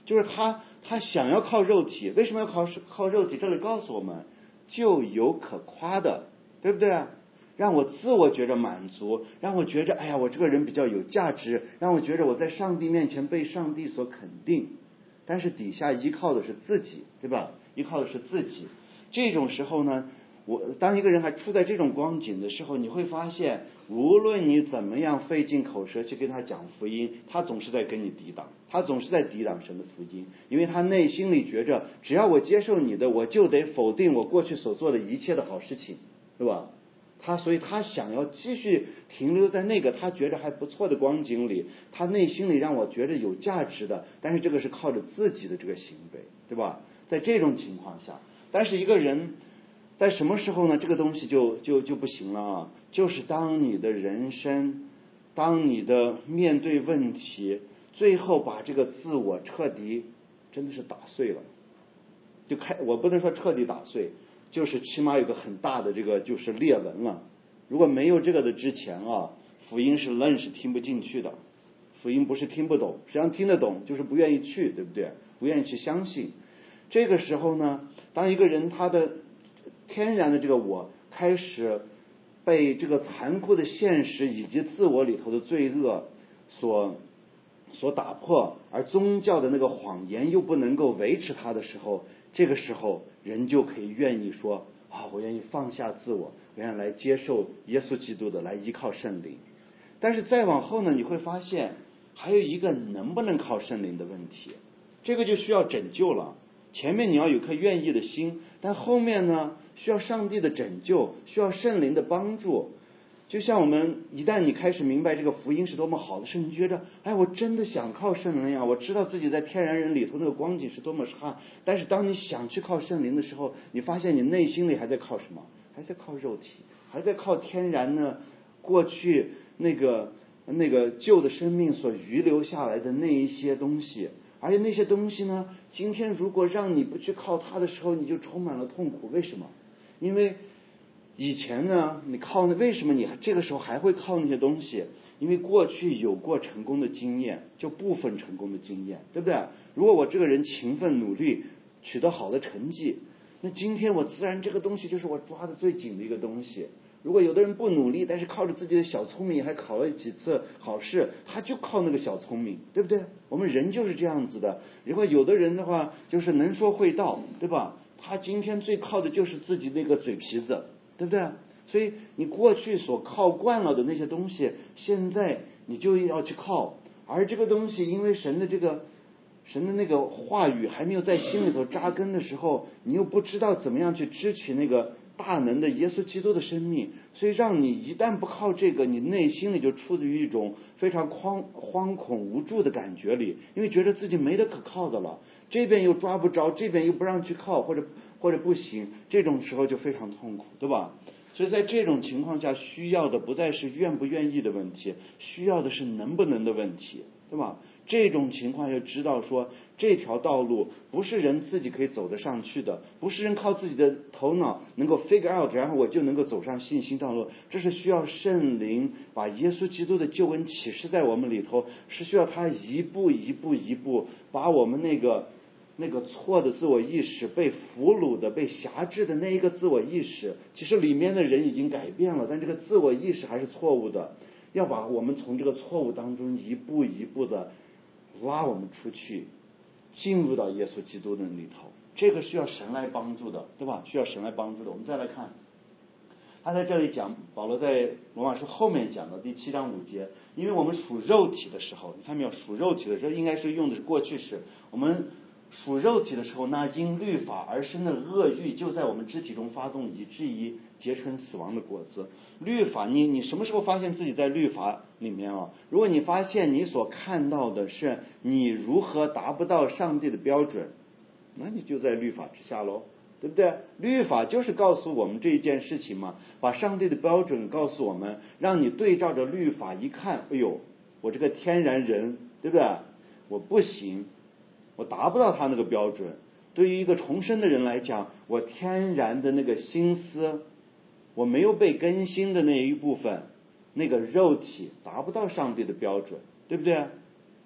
就是他想要靠肉体，为什么要靠肉体？这里告诉我们，就有可夸的，对不对啊？让我自我觉着满足，让我觉着哎呀，我这个人比较有价值，让我觉着我在上帝面前被上帝所肯定。但是底下依靠的是自己，对吧？依靠的是自己。这种时候呢，当一个人还处在这种光景的时候，你会发现，无论你怎么样费尽口舌去跟他讲福音，他总是在跟你抵挡，他总是在抵挡神的福音，因为他内心里觉着，只要我接受你的，我就得否定我过去所做的一切的好事情，对吧？所以他想要继续停留在那个他觉得还不错的光景里，他内心里让我觉得有价值的，但是这个是靠着自己的这个行为，对吧？在这种情况下，但是一个人在什么时候呢？这个东西就不行了啊！就是当你的人生，当你的面对问题，最后把这个自我彻底真的是打碎了，我不能说彻底打碎，就是起码有个很大的这个就是裂纹了。如果没有这个的之前啊，福音是愣是听不进去的。福音不是听不懂，实际上听得懂，就是不愿意去，对不对？不愿意去相信。这个时候呢，当一个人他的天然的这个我开始被这个残酷的现实以及自我里头的罪恶所打破，而宗教的那个谎言又不能够维持他的时候，这个时候人就可以愿意说我愿意放下自我，我愿意来接受耶稣基督的，来依靠圣灵。但是再往后呢，你会发现还有一个能不能靠圣灵的问题，这个就需要拯救了。前面你要有颗愿意的心，但后面呢，需要上帝的拯救，需要圣灵的帮助。就像我们一旦你开始明白这个福音是多么好的事，你觉着我真的想靠圣灵呀，我知道自己在天然人里头那个光景是多么差，但是当你想去靠圣灵的时候，你发现你内心里还在靠什么？还在靠肉体，还在靠天然呢过去那个旧的生命所遗留下来的那一些东西。而且那些东西呢，今天如果让你不去靠它的时候，你就充满了痛苦。为什么？因为以前呢，为什么你这个时候还会靠那些东西？因为过去有过成功的经验，就部分成功的经验，对不对？如果我这个人勤奋努力，取得好的成绩，那今天我自然这个东西就是我抓的最紧的一个东西。如果有的人不努力，但是靠着自己的小聪明还考了几次好试，他就靠那个小聪明，对不对？我们人就是这样子的。如果有的人的话就是能说会道，对吧？他今天最靠的就是自己那个嘴皮子，对不对？所以你过去所靠惯了的那些东西，现在你就要去靠。而这个东西因为神的那个话语还没有在心里头扎根的时候，你又不知道怎么样去支取那个大能的耶稣基督的生命，所以让你一旦不靠这个，你内心里就处于一种非常惶恐无助的感觉里，因为觉得自己没得可靠的了，这边又抓不着，这边又不让去靠，或者不行，这种时候就非常痛苦，对吧？所以在这种情况下，需要的不再是愿不愿意的问题，需要的是能不能的问题，对吧？这种情况要知道说，这条道路不是人自己可以走得上去的，不是人靠自己的头脑能够 figure out， 然后我就能够走上信心道路，这是需要圣灵把耶稣基督的救恩启示在我们里头，是需要他一步一步把我们那个错的自我意识，被俘虏的被辖制的那一个自我意识，其实里面的人已经改变了，但这个自我意识还是错误的，要把我们从这个错误当中一步一步的拉我们出去，进入到耶稣基督的里头，这个需要神来帮助的，对吧？需要神来帮助的。我们再来看，他在这里讲，保罗在罗马书后面讲的第7章5节，因为我们属肉体的时候，你看没有？属肉体的时候应该是用的是过去式。我们属肉体的时候，那因律法而生的恶欲就在我们肢体中发动，以至于结成死亡的果子。律法，你什么时候发现自己在律法里面啊？如果你发现你所看到的是你如何达不到上帝的标准，那你就在律法之下喽，对不对？律法就是告诉我们这一件事情嘛，把上帝的标准告诉我们，让你对照着律法一看，哎呦，我这个天然人，对不对？我不行，我达不到他那个标准。对于一个重生的人来讲，我天然的那个心思，我没有被更新的那一部分，那个肉体达不到上帝的标准，对不对？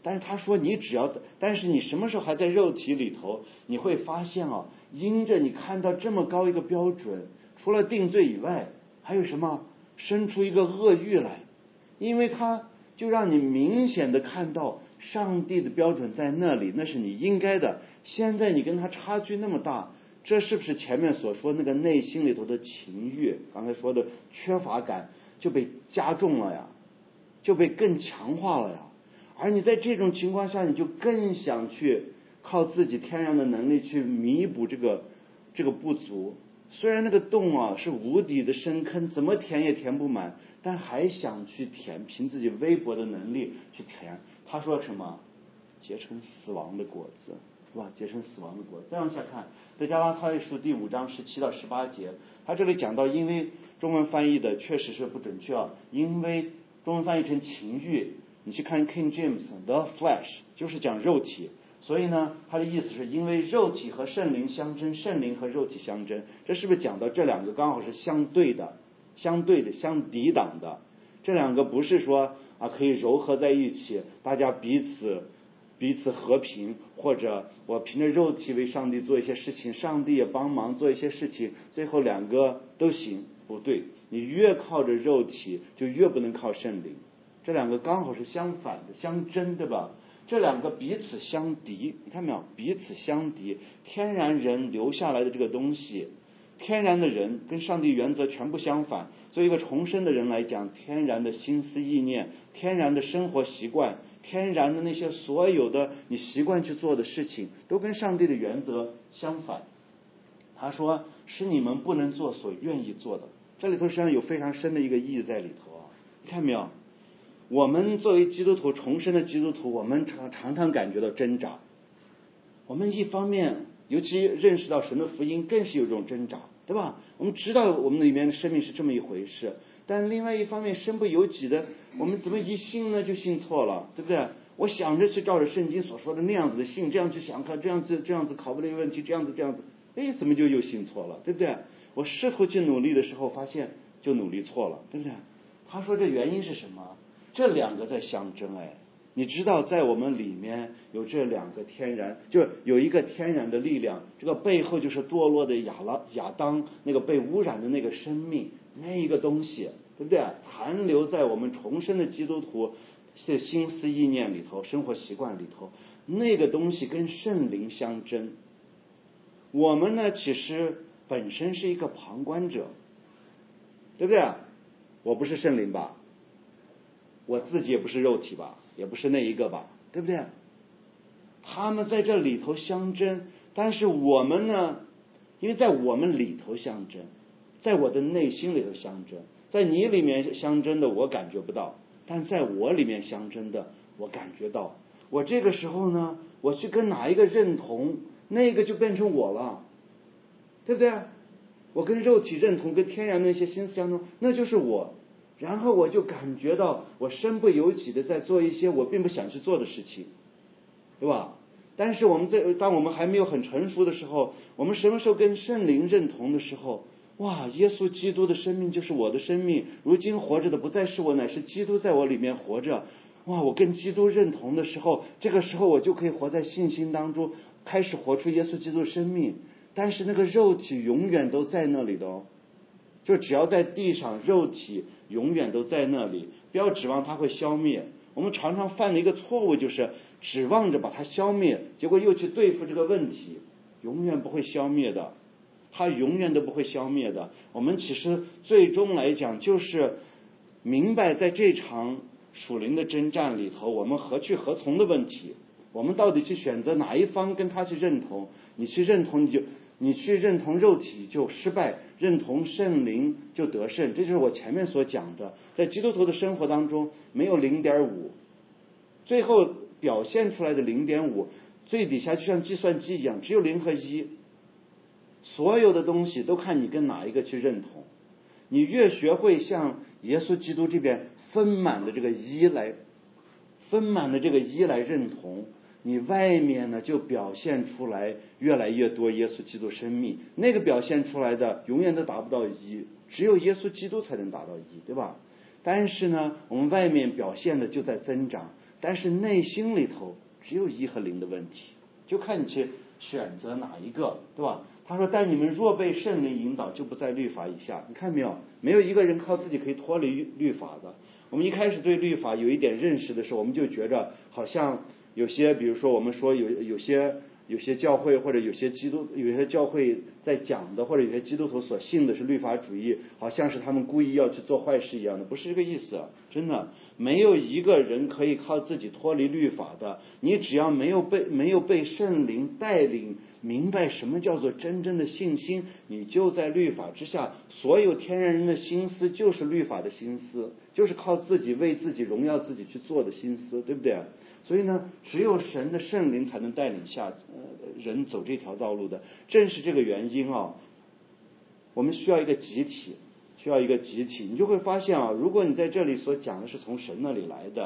但是他说但是你什么时候还在肉体里头，你会发现因着你看到这么高一个标准，除了定罪以外，还有什么？生出一个恶欲来，因为他就让你明显的看到上帝的标准在那里，那是你应该的。现在你跟他差距那么大，这是不是前面所说那个内心里头的情欲，刚才说的缺乏感就被加重了呀，就被更强化了呀？而你在这种情况下，你就更想去靠自己天然的能力去弥补这个不足。虽然那个洞是无底的深坑，怎么填也填不满，但还想去填，凭自己微薄的能力去填。他说什么？结成死亡的果子，是吧？结成死亡的果子。再往下看，在加拉太书第5章17到18节，他这里讲到，因为中文翻译的确实是不准确因为中文翻译成情欲，你去看 King James the flesh 就是讲肉体，所以呢他的意思是因为肉体和圣灵相争，圣灵和肉体相争，这是不是讲到这两个刚好是相对的相抵挡的？这两个不是说可以糅合在一起，大家彼此和平，或者我凭着肉体为上帝做一些事情，上帝也帮忙做一些事情，最后两个都行。不对，你越靠着肉体就越不能靠圣灵，这两个刚好是相反的，相争，对吧？这两个彼此相敌，你看没有？彼此相敌。天然人留下来的这个东西，天然的人跟上帝原则全部相反。作为一个重生的人来讲，天然的心思意念，天然的生活习惯，天然的那些所有的你习惯去做的事情，都跟上帝的原则相反。他说是你们不能做所愿意做的，这里头实际上有非常深的一个意义在里头你看没有？我们作为基督徒，重生的基督徒，我们常常感觉到挣扎。我们一方面尤其认识到神的福音，更是有这种挣扎，对吧？我们知道我们里面的生命是这么一回事，但另外一方面身不由己的，我们怎么一信呢就信错了，对不对？我想着去照着圣经所说的那样子的信，这样去想看，这样子考不了一个问题，这样子，怎么就又信错了，对不对？我试图去努力的时候，发现就努力错了，对不对？他说这原因是什么？这两个在相争你知道在我们里面有这两个天然，就有一个天然的力量，这个背后就是堕落的亚当那个被污染的那个生命，那一个东西，对不对？残留在我们重生的基督徒的心思意念里头，生活习惯里头，那个东西跟圣灵相争。我们呢其实本身是一个旁观者，对不对？我不是圣灵吧，我自己也不是肉体吧，也不是那一个吧，对不对？他们在这里头相争，但是我们呢，因为在我们里头相争，在我的内心里头相争，在你里面相争的我感觉不到，但在我里面相争的我感觉到。我这个时候呢，我去跟哪一个认同，那个就变成我了，对不对？我跟肉体认同，跟天然的一些心思相同，那就是我。然后我就感觉到我身不由己的在做一些我并不想去做的事情，对吧？但是当我们还没有很成熟的时候，我们什么时候跟圣灵认同的时候，哇，耶稣基督的生命就是我的生命，如今活着的不再是我，乃是基督在我里面活着。哇，我跟基督认同的时候，这个时候我就可以活在信心当中，开始活出耶稣基督的生命。但是那个肉体永远都在那里的就只要在地上，肉体永远都在那里，不要指望它会消灭。我们常常犯的一个错误就是指望着把它消灭，结果又去对付这个问题，永远不会消灭的，它永远都不会消灭的。我们其实最终来讲就是明白在这场属灵的征战里头，我们何去何从的问题，我们到底去选择哪一方跟他去认同。你去认同肉体就失败，认同圣灵就得胜。这就是我前面所讲的，在基督徒的生活当中没有 0.5， 最后表现出来的 0.5 最底下就像计算机一样，只有0和1，所有的东西都看你跟哪一个去认同。你越学会向耶稣基督这边分满的这个1来认同，你外面呢就表现出来越来越多耶稣基督生命，那个表现出来的永远都达不到1，只有耶稣基督才能达到1，对吧？但是呢我们外面表现的就在增长， 但是内心里头只有1和0的问题，就看你去选择哪一个，对吧？他说但你们若被圣灵引导，就不在律法以下。你看没有，没有一个人靠自己可以脱离律法的。我们一开始对律法有一点认识的时候，我们就觉着好像有些，比如说我们说有些教会或者有些教会在讲的，或者有些基督徒所信的是律法主义，好像是他们故意要去做坏事一样的，不是这个意思。真的没有一个人可以靠自己脱离律法的。你只要没有被圣灵带领明白什么叫做真正的信心，你就在律法之下。所有天然人的心思就是律法的心思，就是靠自己为自己荣耀自己去做的心思，对不对？所以呢，只有神的圣灵才能带领人走这条道路的。正是这个原因啊，我们需要一个集体，你就会发现啊，如果你在这里所讲的是从神那里来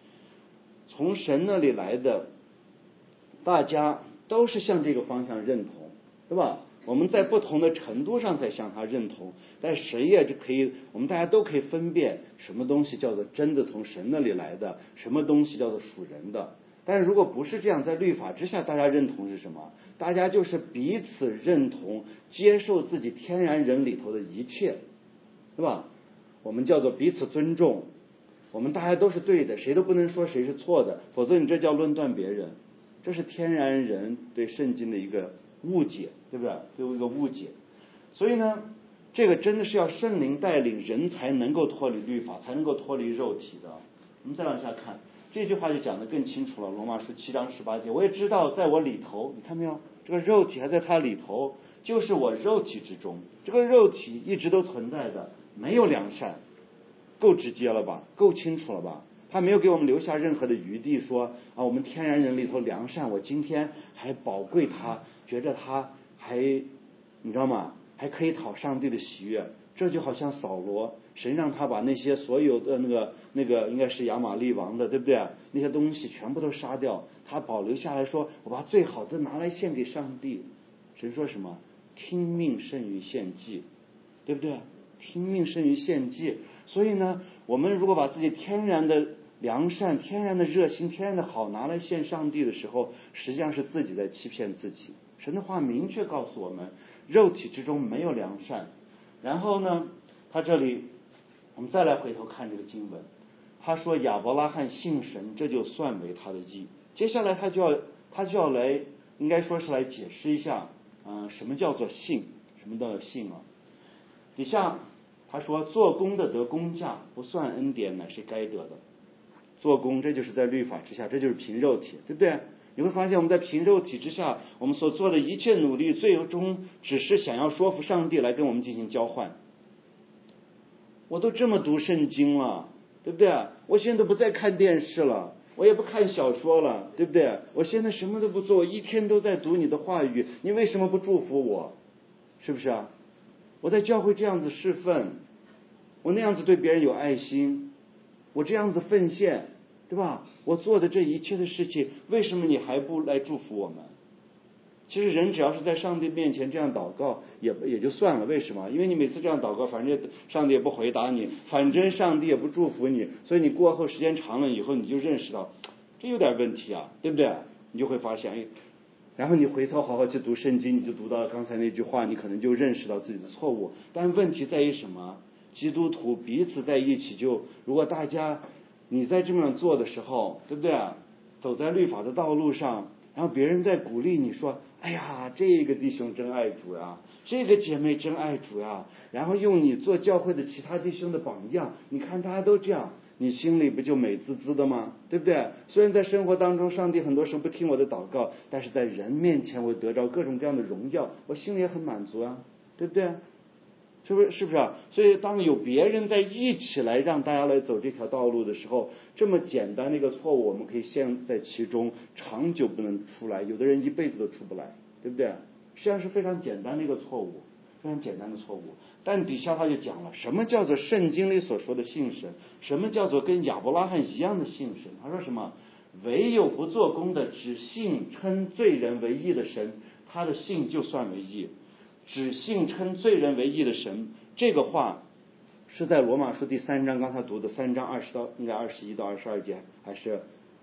的，大家都是向这个方向认同，对吧？我们在不同的程度上在向他认同，但谁也可以，我们大家都可以分辨什么东西叫做真的从神那里来的，什么东西叫做属人的。但是如果不是这样，在律法之下大家认同是什么？大家就是彼此认同，接受自己天然人里头的一切，对吧？我们叫做彼此尊重，我们大家都是对的，谁都不能说谁是错的，否则你这叫论断别人。这是天然人对圣经的一个误解，对不对？有一个误解。所以呢，这个真的是要圣灵带领人才能够脱离律法，才能够脱离肉体的。我们再往下看，这句话就讲得更清楚了。罗马书7章18节，我也知道在我里头，你看没有，这个肉体还在他里头，就是我肉体之中，这个肉体一直都存在的，没有良善。够直接了吧，够清楚了吧？他没有给我们留下任何的余地说啊，我们天然人里头良善，我今天还宝贵他，觉着他还，你知道吗？还可以讨上帝的喜悦。这就好像扫罗，神让他把那些所有的那个应该是亚玛力王的，对不对？那些东西全部都杀掉，他保留下来说，我把最好的拿来献给上帝。神说什么？听命胜于献祭，对不对？听命胜于献祭。所以呢，我们如果把自己天然的良善、天然的热心、天然的好拿来献上帝的时候，实际上是自己在欺骗自己。神的话明确告诉我们，肉体之中没有良善。然后呢，他这里我们再来回头看这个经文，他说亚伯拉罕信神，这就算为他的义。接下来他就要来，应该说是来解释一下什么叫做信，什么叫做信啊？底下他说做工的得工价，不算恩典，乃是该得的。做工，这就是在律法之下，这就是凭肉体，对不对？你会发现我们在凭肉体之下，我们所做的一切努力，最终只是想要说服上帝来跟我们进行交换。我都这么读圣经了，对不对？我现在都不再看电视了，我也不看小说了，对不对？我现在什么都不做，我一天都在读你的话语，你为什么不祝福我？是不是啊？我在教会这样子侍奉，我那样子对别人有爱心，我这样子奉献，对吧？我做的这一切的事情，为什么你还不来祝福我们？其实人只要是在上帝面前这样祷告也就算了，为什么？因为你每次这样祷告，反正上帝也不回答你，反正上帝也不祝福你，所以你过后时间长了以后，你就认识到这有点问题啊，对不对？你就会发现，然后你回头好好去读圣经，你就读到刚才那句话，你可能就认识到自己的错误。但问题在于什么？基督徒彼此在一起，如果大家你在这么样做的时候，对不对？走在律法的道路上，然后别人在鼓励你说，哎呀，这个弟兄真爱主呀，这个姐妹真爱主呀，然后用你做教会的其他弟兄的榜样，你看大家都这样，你心里不就美滋滋的吗？对不对？虽然在生活当中上帝很多时候不听我的祷告，但是在人面前我得着各种各样的荣耀，我心里也很满足啊，对不对？是不是啊？所以当有别人在一起来让大家来走这条道路的时候，这么简单的一个错误，我们可以陷在其中，长久不能出来，有的人一辈子都出不来，对不对？实际上是非常简单的一个错误，非常简单的错误。但底下他就讲了，什么叫做圣经里所说的信神，什么叫做跟亚伯拉罕一样的信神。他说什么？唯有不做工的，只信称罪人为义的神，他的信就算为义。只信称罪人为义的神，这个话是在罗马书第3章刚才读的3章20到应该21到22节，还是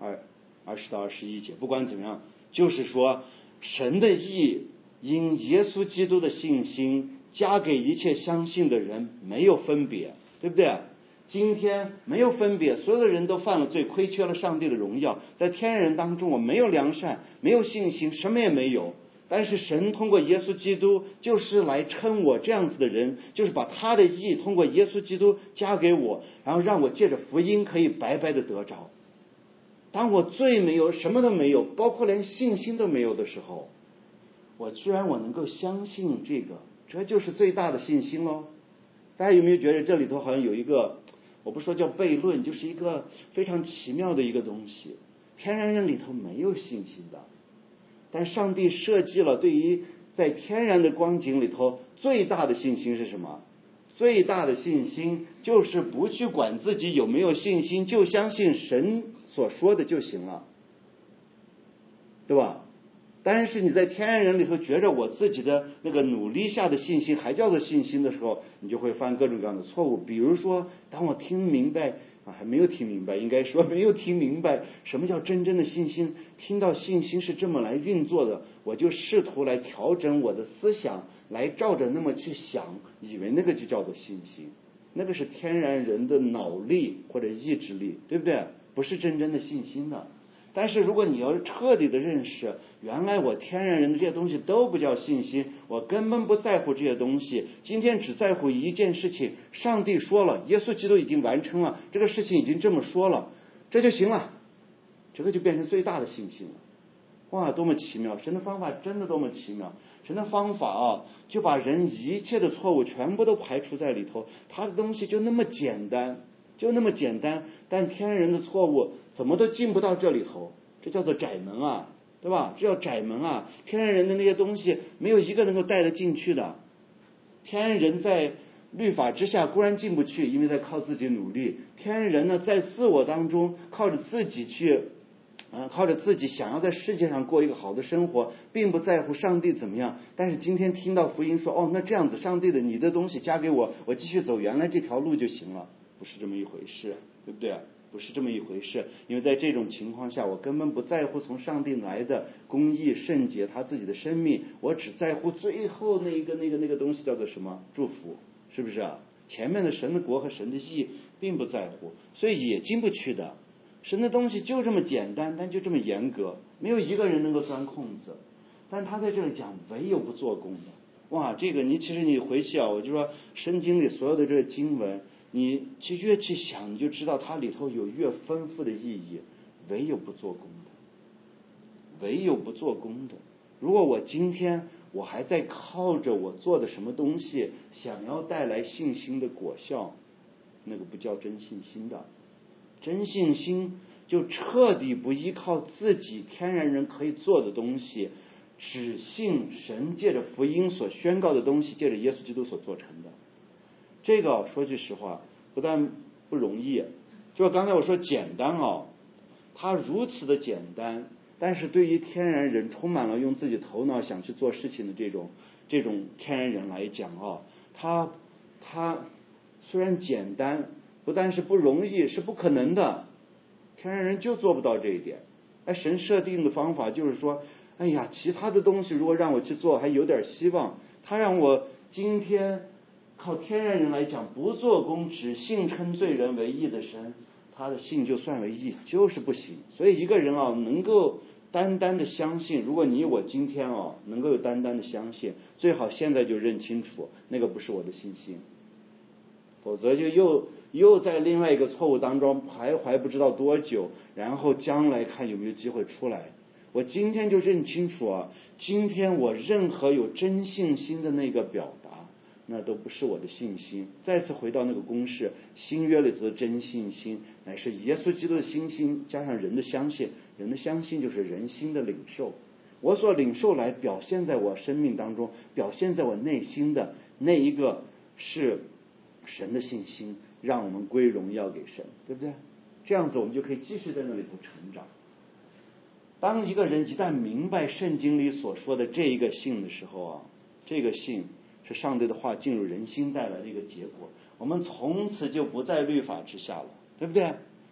20到21节。不管怎么样，就是说神的义因耶稣基督的信心加给一切相信的人，没有分别，对不对？今天没有分别，所有的人都犯了罪，亏缺了上帝的荣耀。在天人当中，我没有良善，没有信心，什么也没有。但是神通过耶稣基督，就是来称我这样子的人，就是把他的义通过耶稣基督加给我，然后让我借着福音可以白白的得着。当我罪没有，什么都没有，包括连信心都没有的时候，我居然能够相信这个，这就是最大的信心咯。大家有没有觉得这里头好像有一个，我不说叫悖论，就是一个非常奇妙的一个东西。天然人里头没有信心的，但上帝设计了对于在天然的光景里头最大的信心是什么？最大的信心就是不去管自己有没有信心，就相信神所说的就行了，对吧？但是你在天然人里头觉着我自己的那个努力下的信心还叫做信心的时候，你就会犯各种各样的错误。比如说，当我听明白还没有听明白，应该说没有听明白什么叫真正的信心，听到信心是这么来运作的，我就试图来调整我的思想，来照着那么去想，以为那个就叫做信心。那个是天然人的脑力或者意志力，对不对？不是真正的信心的。但是如果你要是彻底的认识，原来我天然人的这些东西都不叫信心，我根本不在乎这些东西，今天只在乎一件事情，上帝说了，耶稣基督已经完成了，这个事情已经这么说了，这就行了，这个就变成最大的信心了。哇，多么奇妙！神的方法真的多么奇妙！神的方法就把人一切的错误全部都排除在里头，他的东西就那么简单，就那么简单，但天然人的错误怎么都进不到这里头，这叫做窄门啊，对吧？这叫窄门啊！天然人的那些东西没有一个能够带得进去的。天然人在律法之下固然进不去，因为在靠自己努力。天然人呢，在自我当中靠着自己去靠着自己想要在世界上过一个好的生活，并不在乎上帝怎么样。但是今天听到福音说，那这样子上帝的你的东西加给我，我继续走原来这条路就行了，不是这么一回事，对不对？不是这么一回事。因为在这种情况下，我根本不在乎从上帝来的公义圣洁他自己的生命，我只在乎最后那个东西叫做什么？祝福，是不是啊？前面的神的国和神的义并不在乎，所以也进不去的。神的东西就这么简单，但就这么严格，没有一个人能够钻空子。但他在这里讲唯有不做工的。哇，这个其实你回去我就说圣经里所有的这个经文，你去越去想，你就知道它里头有越丰富的意义。唯有不做工的，唯有不做工的。如果我今天我还在靠着我做的什么东西想要带来信心的果效，那个不叫真信心的。真信心就彻底不依靠自己天然人可以做的东西，只信神借着福音所宣告的东西，借着耶稣基督所做成的。这个说句实话，不但不容易，就刚才我说简单它如此的简单，但是对于天然人充满了用自己头脑想去做事情的这种天然人来讲它虽然简单，不但是不容易，是不可能的。天然人就做不到这一点。神设定的方法就是说，其他的东西如果让我去做还有点希望，他让我今天靠天然人来讲不做工，只信称罪人为义的神，他的信就算为义，就是不行。所以一个人能够单单的相信，如果你我今天能够有单单的相信，最好现在就认清楚那个不是我的信心，否则就又在另外一个错误当中徘徊不知道多久，然后将来看有没有机会出来。我今天就认清楚今天我任何有真信心的那个表达，那都不是我的信心。再次回到那个公式，新约里头的真信心乃是耶稣基督的信心加上人的相信，人的相信就是人心的领受。我所领受来表现在我生命当中，表现在我内心的那一个是神的信心，让我们归荣耀给神，对不对？这样子我们就可以继续在那里头成长。当一个人一旦明白圣经里所说的这一个信的时候这个信是上帝的话进入人心带来的一个结果，我们从此就不在律法之下了，对不对？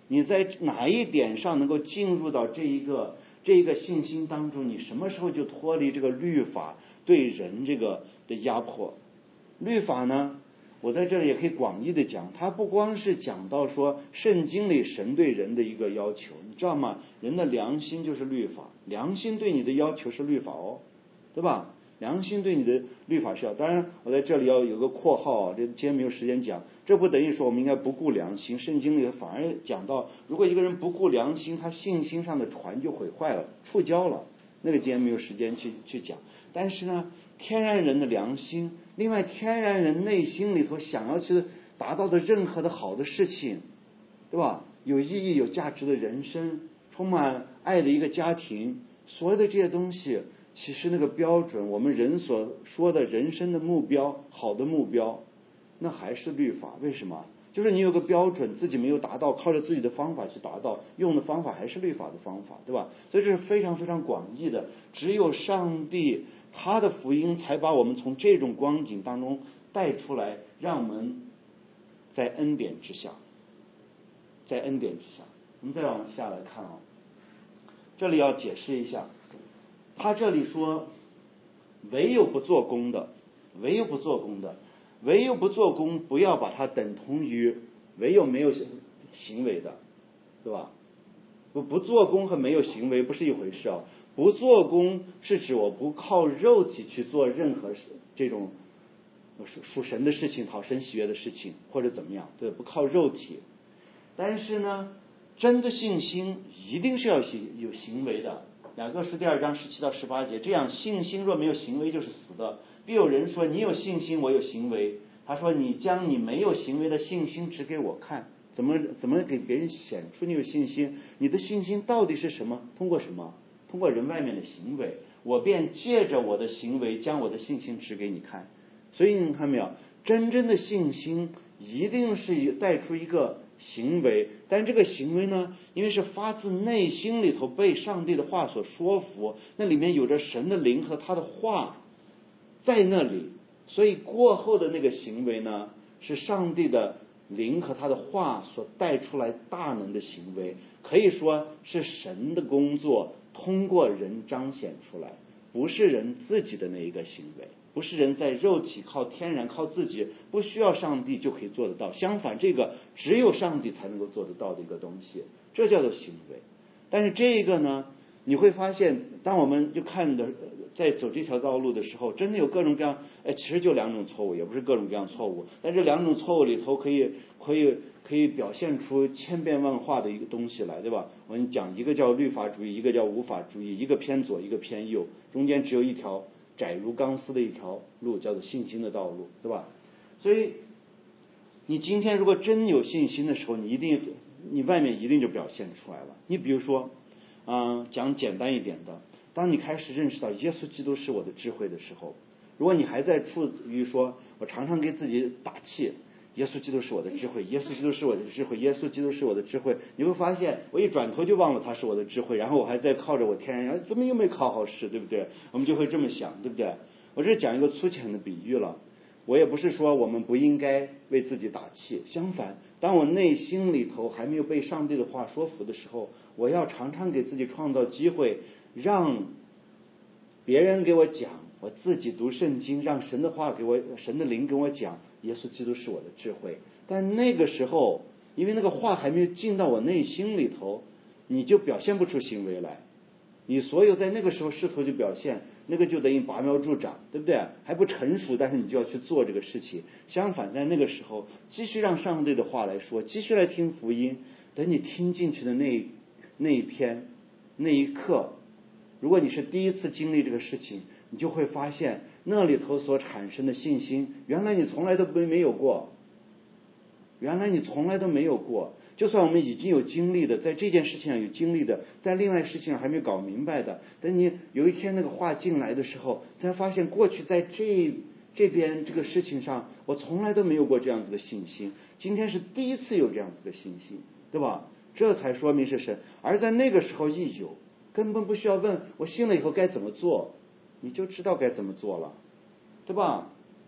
你在哪一点上能够进入到这一个信心当中，你什么时候就脱离这个律法对人这个的压迫。律法呢，我在这里也可以广义的讲，它不光是讲到说圣经里神对人的一个要求，你知道吗？人的良心就是律法，良心对你的要求是律法哦，对吧？良心对你的律法是要，当然我在这里要有个括号啊，这今天没有时间讲，这不等于说我们应该不顾良心，圣经里反而讲到，如果一个人不顾良心，他信心上的船就毁坏了，触礁了，那个今天没有时间去讲。但是呢，天然人的良心，另外天然人内心里头想要去达到的任何的好的事情，对吧？有意义有价值的人生，充满爱的一个家庭，所有的这些东西，其实那个标准，我们人所说的人生的目标，好的目标，那还是律法。为什么？就是你有个标准，自己没有达到，靠着自己的方法去达到，用的方法还是律法的方法，对吧？所以这是非常非常广义的，只有上帝他的福音才把我们从这种光景当中带出来，让我们在恩典之下，在恩典之下。我们再往下来看啊，这里要解释一下，他这里说唯有不做工的，唯有不做工的，唯有不做工，不要把它等同于唯有没有行为的，对吧？不做工和没有行为不是一回事啊。不做工是指我不靠肉体去做任何这种属神的事情，讨神喜悦的事情，或者怎么样，对，不靠肉体。但是呢，真的信心一定是要有行为的。雅各书第2章17到18节，这样信心若没有行为就是死的。必有人说你有信心，我有行为。他说你将你没有行为的信心指给我看，怎么给别人显出你有信心？你的信心到底是什么？通过什么？通过人外面的行为，我便借着我的行为将我的信心指给你看。所以你看没有，真正的信心一定是带出一个行为，但这个行为呢，因为是发自内心里头被上帝的话所说服，那里面有着神的灵和他的话在那里，所以过后的那个行为呢，是上帝的灵和他的话所带出来大能的行为，可以说是神的工作通过人彰显出来，不是人自己的那一个行为，不是人在肉体靠天然靠自己不需要上帝就可以做得到，相反这个只有上帝才能够做得到的一个东西，这叫做行为。但是这个呢，你会发现当我们就看的在走这条道路的时候，真的有各种各样，其实就2种错误，也不是各种各样错误，但这2种错误里头可以表现出千变万化的一个东西来，对吧？我们讲一个叫律法主义，一个叫无法主义，一个偏左一个偏右，中间只有一条窄如钢丝的一条路，叫做信心的道路，对吧？所以你今天如果真有信心的时候，你外面一定就表现出来了。你比如说讲简单一点的，当你开始认识到耶稣基督是我的智慧的时候，如果你还在处于说我常常给自己打气，耶稣基督是我的智慧，耶稣基督是我的智慧，耶稣基督是我的智慧，你会发现我一转头就忘了他是我的智慧，然后我还在靠着我天然，怎么又没考好试，对不对？我们就会这么想，对不对？我这讲一个粗浅的比喻了，我也不是说我们不应该为自己打气，相反，当我内心里头还没有被上帝的话说服的时候，我要常常给自己创造机会，让别人给我讲，我自己读圣经，让神的话神的灵给我讲，耶稣基督是我的智慧。但那个时候，因为那个话还没有进到我内心里头，你就表现不出行为来。你所有在那个时候试图去表现，那个就等于拔苗助长，对不对？还不成熟，但是你就要去做这个事情。相反，在那个时候，继续让上帝的话来说，继续来听福音。等你听进去的那一天那一刻，如果你是第一次经历这个事情，你就会发现那里头所产生的信心，原来你从来都没有过，原来你从来都没有过。就算我们已经有经历的，在这件事情上有经历的，在另外事情上还没有搞明白的，等你有一天那个话进来的时候，才发现过去在这边这个事情上，我从来都没有过这样子的信心，今天是第一次有这样子的信心，对吧？这才说明是神。而在那个时候一有，根本不需要问我信了以后该怎么做，你就知道该怎么做了，对吧？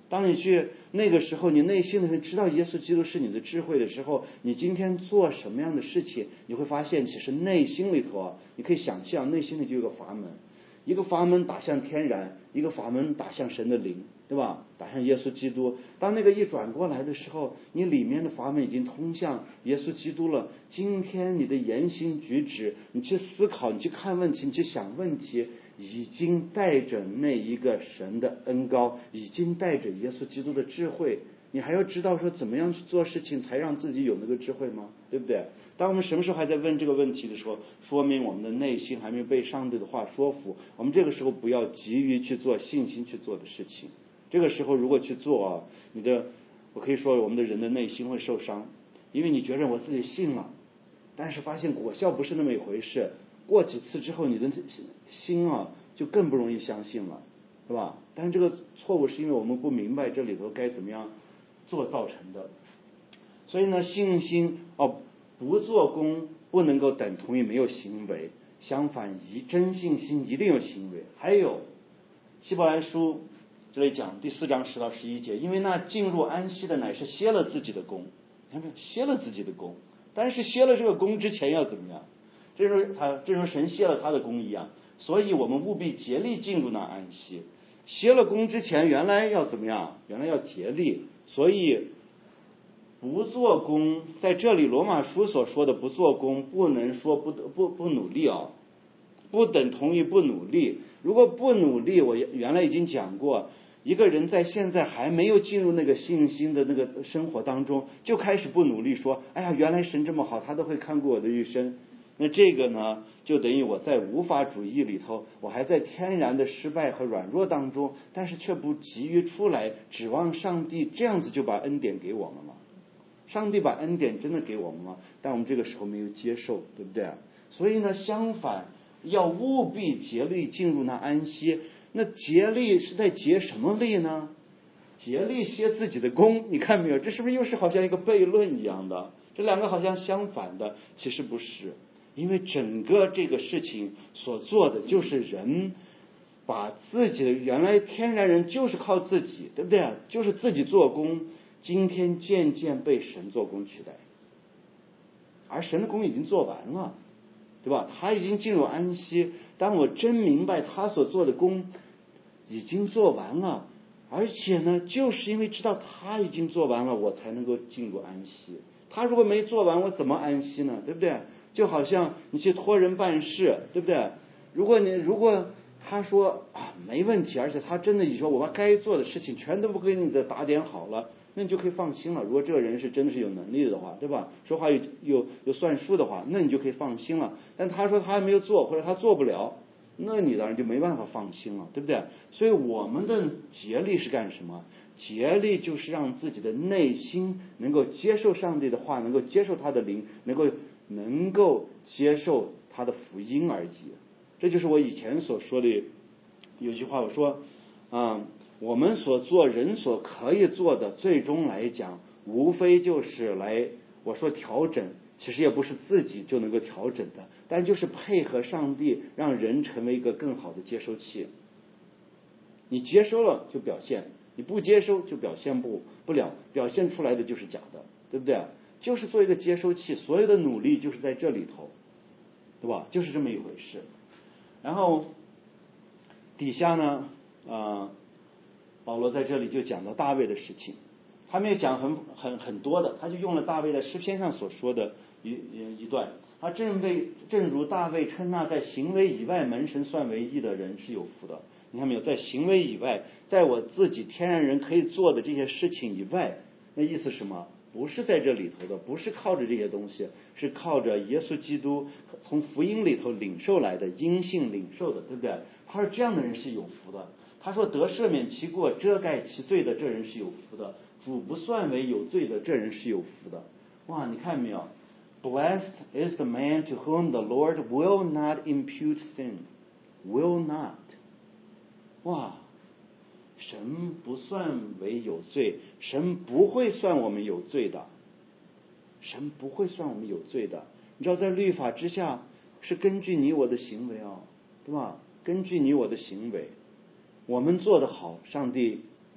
当你去那个时候，你内心里知道耶稣基督是你的智慧的时候，你今天做什么样的事情，你会发现其实内心里头啊，你可以想象内心里就有个阀门，一个阀门打向天然，一个阀门打向神的灵，对吧？打向耶稣基督。当那个一转过来的时候，你里面的阀门已经通向耶稣基督了。今天你的言行举止，你去思考，你去看问题，你去想问题，已经带着那一个神的恩膏，已经带着耶稣基督的智慧。你还要知道说怎么样去做事情才让自己有那个智慧吗？对不对？当我们什么时候还在问这个问题的时候，说明我们的内心还没有被上帝的话说服。我们这个时候不要急于去做信心去做的事情。这个时候如果去做啊，我可以说我们的人的内心会受伤，因为你觉得我自己信了，但是发现果效不是那么一回事。过几次之后，你的心啊就更不容易相信了，对吧？但是这个错误是因为我们不明白这里头该怎么样做造成的。所以呢，信心不做工不能够等同于没有行为，相反，真信心一定有行为。还有希伯来书这里讲第4章10到11节，因为那进入安息的乃是歇了自己的功，看没有？歇了自己的功，但是歇了这个功之前要怎么样？正如神歇了他的功一样，所以我们务必竭力进入那安息。歇了功之前，原来要怎么样？原来要竭力，所以不做工，在这里罗马书所说的不做工，不能说不努力啊，不等同于不努力。如果不努力，我原来已经讲过，一个人在现在还没有进入那个信心的那个生活当中，就开始不努力，说哎呀，原来神这么好，他都会看顾我的一生。那这个呢，就等于我在无法主义里头，我还在天然的失败和软弱当中，但是却不急于出来指望上帝这样子就把恩典给我们了。上帝把恩典真的给我们了，但我们这个时候没有接受，对不对？所以呢，相反，要务必竭力进入那安息。那竭力是在竭什么力呢？竭力歇自己的功，你看没有？这是不是又是好像一个悖论一样的？这两个好像相反的，其实不是。因为整个这个事情所做的就是人把自己的原来天然人就是靠自己，对不对？就是自己做工，今天渐渐被神做工取代，而神的工已经做完了，对吧？他已经进入安息。当我真明白他所做的工已经做完了，而且呢，就是因为知道他已经做完了，我才能够进入安息。他如果没做完，我怎么安息呢？对不对？就好像你去托人办事，对不对？如果他说没问题，而且他真的你说我把该做的事情全都不给你的打点好了，那你就可以放心了。如果这个人是真的是有能力的话，对吧？说话有算数的话，那你就可以放心了。但他说他还没有做，或者他做不了，那你当然就没办法放心了，对不对？所以我们的竭力是干什么？竭力就是让自己的内心能够接受上帝的话，能够接受他的灵，能够接受他的福音而已。这就是我以前所说的有句话，我说我们所做人所可以做的，最终来讲无非就是我说调整，其实也不是自己就能够调整的，但就是配合上帝，让人成为一个更好的接收器。你接收了就表现，你不接收就表现不了，表现出来的就是假的，对不对？就是做一个接收器，所有的努力就是在这里头，对吧？就是这么一回事。然后底下呢保罗在这里就讲到大卫的事情，他没有讲很多的，他就用了大卫在诗篇上所说的一段。他正如大卫称那在行为以外门神算为义的人是有福的。你看没有？在行为以外，在我自己天然人可以做的这些事情以外，那意思是什么？不是在这里头的，不是靠着这些东西，是靠着耶稣基督从福音里头领受来的，因信领受的，对不对？他说这样的人是有福的。他说得赦免其过，遮盖其罪的这人是有福的，主不算为有罪的这人是有福的。哇，你看没有？ Blessed is the man to whom the Lord will not impute sin. Will not. 哇，神不算为有罪，神不会算我们有罪的，神不会算我们有罪的。你知道在律法之下是根据你我的行为对吧？根据你我的行为，我们做得好，上帝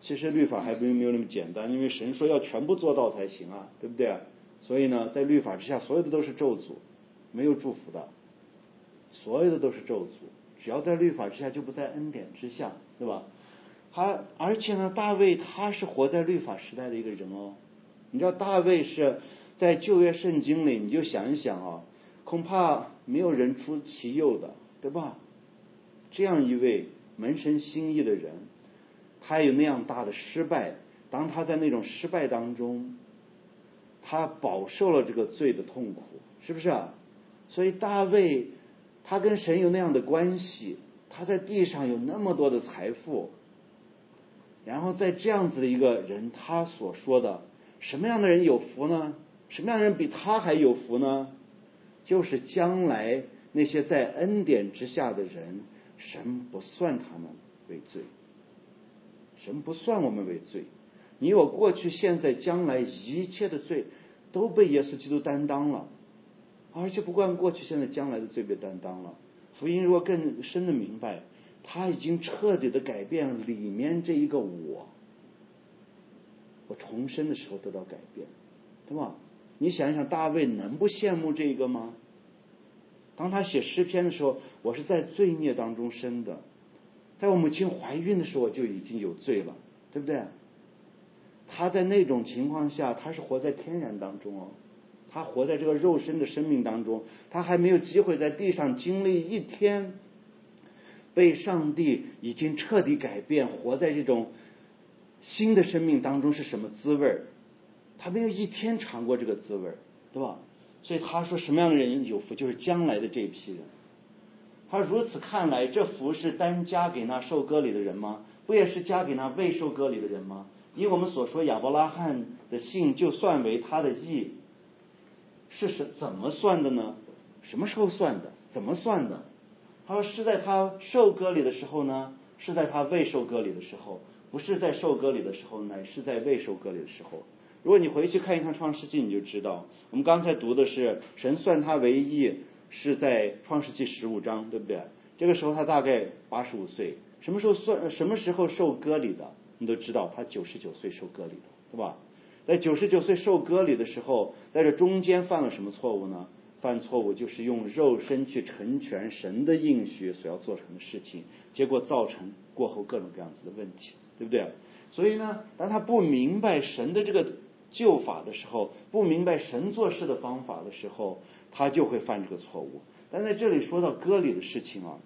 其实律法还并没有那么简单，因为神说要全部做到才行啊，对不对？所以呢，在律法之下，所有的都是咒诅，没有祝福的，所有的都是咒诅。只要在律法之下，就不在恩典之下，对吧？而且呢，大卫他是活在律法时代的一个人哦。你知道大卫是在旧约圣经里，你就想一想啊，恐怕没有人出其右的，对吧？这样一位门神心意的人，他有那样大的失败，当他在那种失败当中，他饱受了这个罪的痛苦，是不是啊？所以大卫他跟神有那样的关系，他在地上有那么多的财富，然后在这样子的一个人，他所说的什么样的人有福呢？什么样的人比他还有福呢？就是将来那些在恩典之下的人，神不算他们为罪，神不算我们为罪。你我过去现在将来一切的罪都被耶稣基督担当了，而且不光过去现在将来的罪被担当了，福音如果更深的明白，他已经彻底的改变里面这一个我重生的时候得到改变，对吧？你想一想，大卫能不羡慕这个吗？当他写诗篇的时候，我是在罪孽当中生的，在我母亲怀孕的时候我就已经有罪了，对不对？他在那种情况下，他是活在天然当中哦，他活在这个肉身的生命当中，他还没有机会在地上经历一天被上帝已经彻底改变，活在这种新的生命当中是什么滋味，他没有一天尝过这个滋味，对吧？所以他说什么样的人有福，就是将来的这一批人。他如此看来，这福是单加给那受割礼的人吗？不也是加给那未受割礼的人吗？以我们所说，亚伯拉罕的信就算为他的义，是怎么算的呢？什么时候算的？怎么算的？他说是在他受割礼的时候呢，是在他未受割礼的时候，不是在受割礼的时候，乃是在未受割礼的时候。如果你回去看一看创世纪，你就知道，我们刚才读的是神算他为义是在创世纪15章，对不对？这个时候他大概85岁，什么时候受割礼的？你都知道，他99岁受割礼的，对吧？在99岁受割礼的时候，在这中间犯了什么错误呢？犯错误就是用肉身去成全神的应许所要做成的事情，结果造成过后各种各样子的问题，对不对？所以呢，当他不明白神的这个救法的时候，不明白神做事的方法的时候，他就会犯这个错误。但在这里说到割礼的事情啊，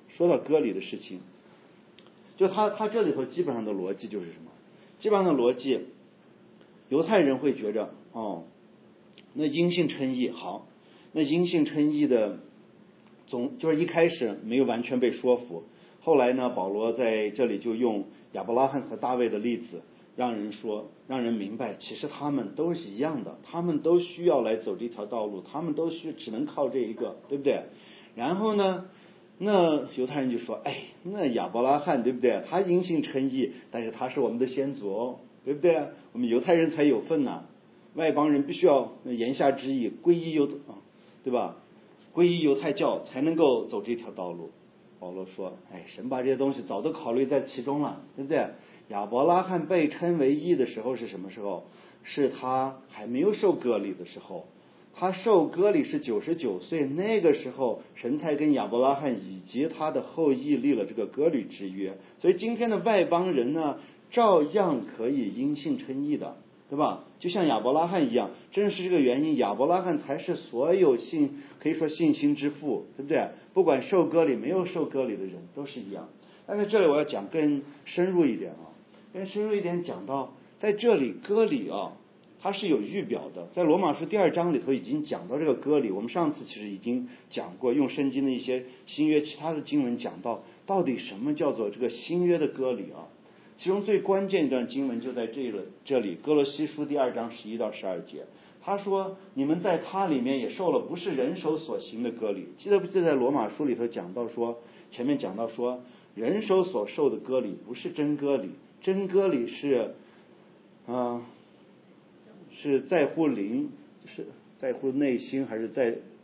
就他这里头基本上的逻辑就是什么？基本上的逻辑，犹太人会觉着那因信称义好，那因信称义的就是一开始没有完全被说服，后来呢，保罗在这里就用亚伯拉罕和大卫的例子，让人明白，其实他们都是一样的，他们都需要来走这条道路，他们都只能靠这一个，对不对？然后呢，那犹太人就说，那亚伯拉罕对不对？他因信称义，但是他是我们的先祖哦，对不对？我们犹太人才有份呐，外邦人必须要言下之意皈依对吧？皈依犹太教才能够走这条道路。保罗说，神把这些东西早都考虑在其中了，对不对？亚伯拉罕被称为义的时候是什么时候？是他还没有受割礼的时候。他受割礼是99岁，那个时候神才跟亚伯拉罕以及他的后裔立了这个割礼之约。所以今天的外邦人呢，照样可以因信称义的，对吧？就像亚伯拉罕一样，正是这个原因，亚伯拉罕才是所有可以说信心之父，对不对？不管受割礼没有受割礼的人都是一样。但是这里我要讲更深入一点讲到在这里割礼它是有预表的，在罗马书2章里头已经讲到这个割礼。我们上次其实已经讲过，用圣经的一些新约其他的经文讲到底什么叫做这个新约的割礼其中最关键一段经文就在这里，哥罗西书2章11到12节。他说，你们在他里面也受了不是人手所行的割礼。记得不记得在罗马书里头讲到说，前面讲到说，人手所受的割礼不是真割礼，真割礼是在乎灵，是在乎内心，还是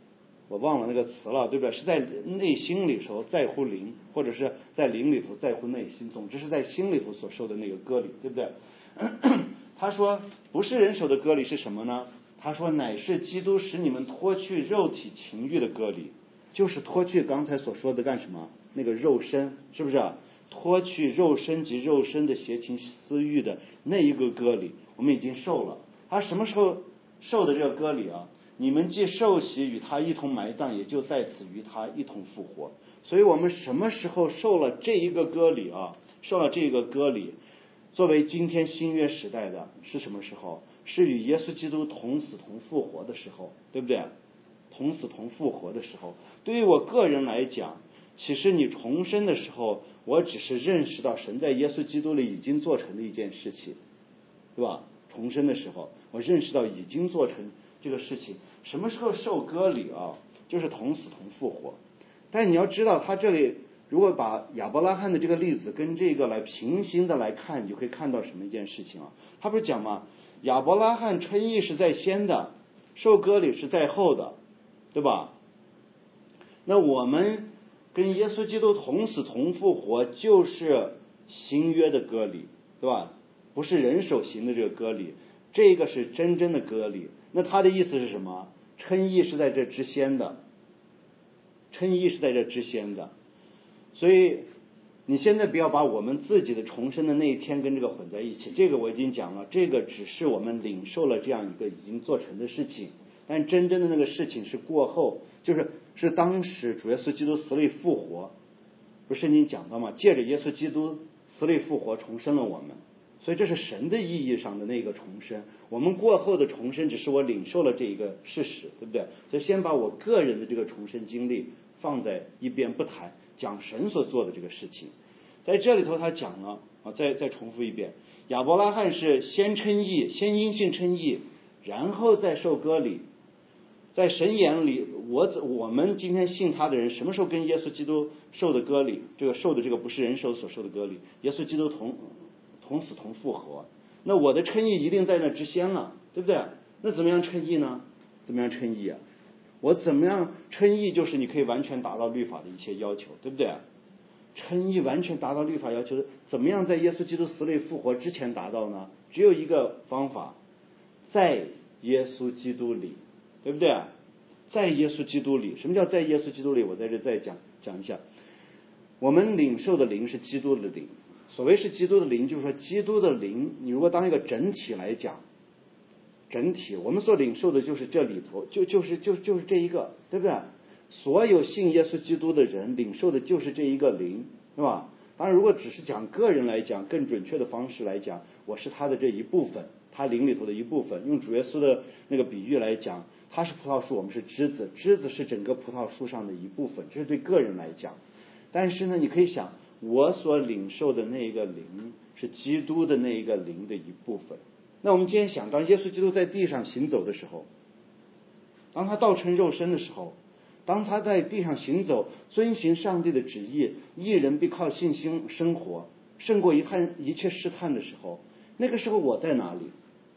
我忘了那个词了，对不对？是在内心里头在乎灵，或者是在灵里头在乎内心，总之是在心里头所受的那个割礼，对不对？他说不是人手的割礼是什么呢？他说乃是基督使你们脱去肉体情欲的割礼，就是脱去刚才所说的干什么？那个肉身，是不是啊？脱去肉身及肉身的邪情私欲的那一个割礼，我们已经受了。他什么时候受的这个割礼啊？你们既受洗与他一同埋葬，也就在此与他一同复活。所以我们什么时候受了这一个割礼啊？受了这个割礼，作为今天新约时代的是什么时候？是与耶稣基督同死同复活的时候，对不对？同死同复活的时候，对于我个人来讲，其实你重生的时候，我只是认识到神在耶稣基督里已经做成的一件事情，对吧？重生的时候，我认识到已经做成这个事情。什么时候受割礼啊？就是同死同复活。但你要知道，他这里如果把亚伯拉罕的这个例子跟这个来平行的来看，你就可以看到什么一件事情啊？他不是讲吗？亚伯拉罕称义是在先的，受割礼是在后的，对吧？那我们跟耶稣基督同死同复活，就是新约的割礼，对吧？不是人手行的这个割礼，这个是真正的割礼。那他的意思是什么？称义是在这之先的，称义是在这之先的。所以你现在不要把我们自己的重生的那一天跟这个混在一起，这个我已经讲了，这个只是我们领受了这样一个已经做成的事情，但真正的那个事情是过后，是当时主耶稣基督死里复活，不是圣经讲到吗？借着耶稣基督死里复活重生了我们，所以这是神的意义上的那个重生。我们过后的重生只是我领受了这一个事实，对不对？所以先把我个人的这个重生经历放在一边不谈，讲神所做的这个事情。在这里头他讲了啊，再重复一遍，亚伯拉罕是先称义，先因信称义，然后再受割礼。在神眼里，我们今天信他的人，什么时候跟耶稣基督受的割礼？这个受的这个不是人手所受的割礼，耶稣基督同死同复活。那我的称义一定在那之先了，对不对？那怎么样称义呢？怎么样称义啊？我怎么样称义？就是你可以完全达到律法的一切要求，对不对？称义完全达到律法要求，怎么样在耶稣基督死里复活之前达到呢？只有一个方法，在耶稣基督里，对不对？在耶稣基督里，什么叫在耶稣基督里？我在这再讲一下。我们领受的灵是基督的灵，所谓是基督的灵，就是说基督的灵，你如果当一个整体来讲，整体我们所领受的就是这里头，就是这一个，对不对？所有信耶稣基督的人领受的就是这一个灵，是吧？当然如果只是讲个人来讲，更准确的方式来讲，我是他的这一部分，他灵里头的一部分。用主耶稣的那个比喻来讲，他是葡萄树，我们是枝子，枝子是整个葡萄树上的一部分，这是对个人来讲。但是呢，你可以想，我所领受的那一个灵是基督的那一个灵的一部分。那我们今天想，当耶稣基督在地上行走的时候，当他道成肉身的时候，当他在地上行走，遵行上帝的旨意，义人必靠信心生活，胜过一切试探的时候，那个时候我在哪里？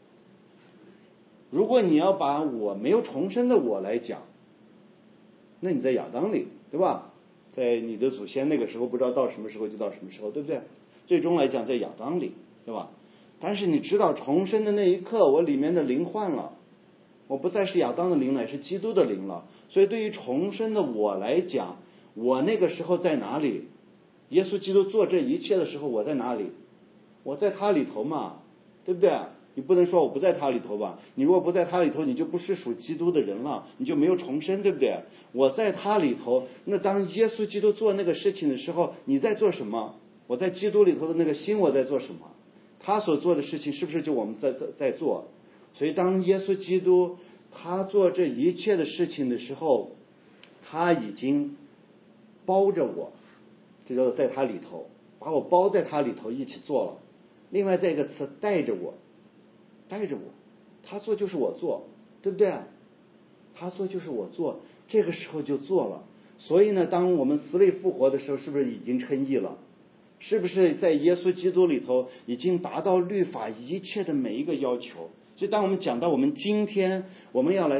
如果你要把我没有重生的我来讲，那你在亚当里，对吧？在你的祖先那个时候，不知道到什么时候就到什么时候，对不对？最终来讲在亚当里，对吧？但是你知道重生的那一刻，我里面的灵换了，我不再是亚当的灵，乃是基督的灵了。所以对于重生的我来讲，我那个时候在哪里？耶稣基督做这一切的时候，我在哪里？我在他里头嘛，对不对？你不能说我不在他里头吧？你如果不在他里头，你就不是属基督的人了，你就没有重生，对不对？我在他里头，那当耶稣基督做那个事情的时候，你在做什么？我在基督里头的那个心，我在做什么？他所做的事情是不是就我们在做？所以当耶稣基督他做这一切的事情的时候，他已经包着我，这叫做在他里头，把我包在他里头一起做了。另外再一个词，带着我，他做就是我做，对不对？他做就是我做，这个时候就做了。所以呢，当我们死里复活的时候，是不是已经称义了？是不是在耶稣基督里头已经达到律法一切的每一个要求？所以当我们讲到我们今天我们要来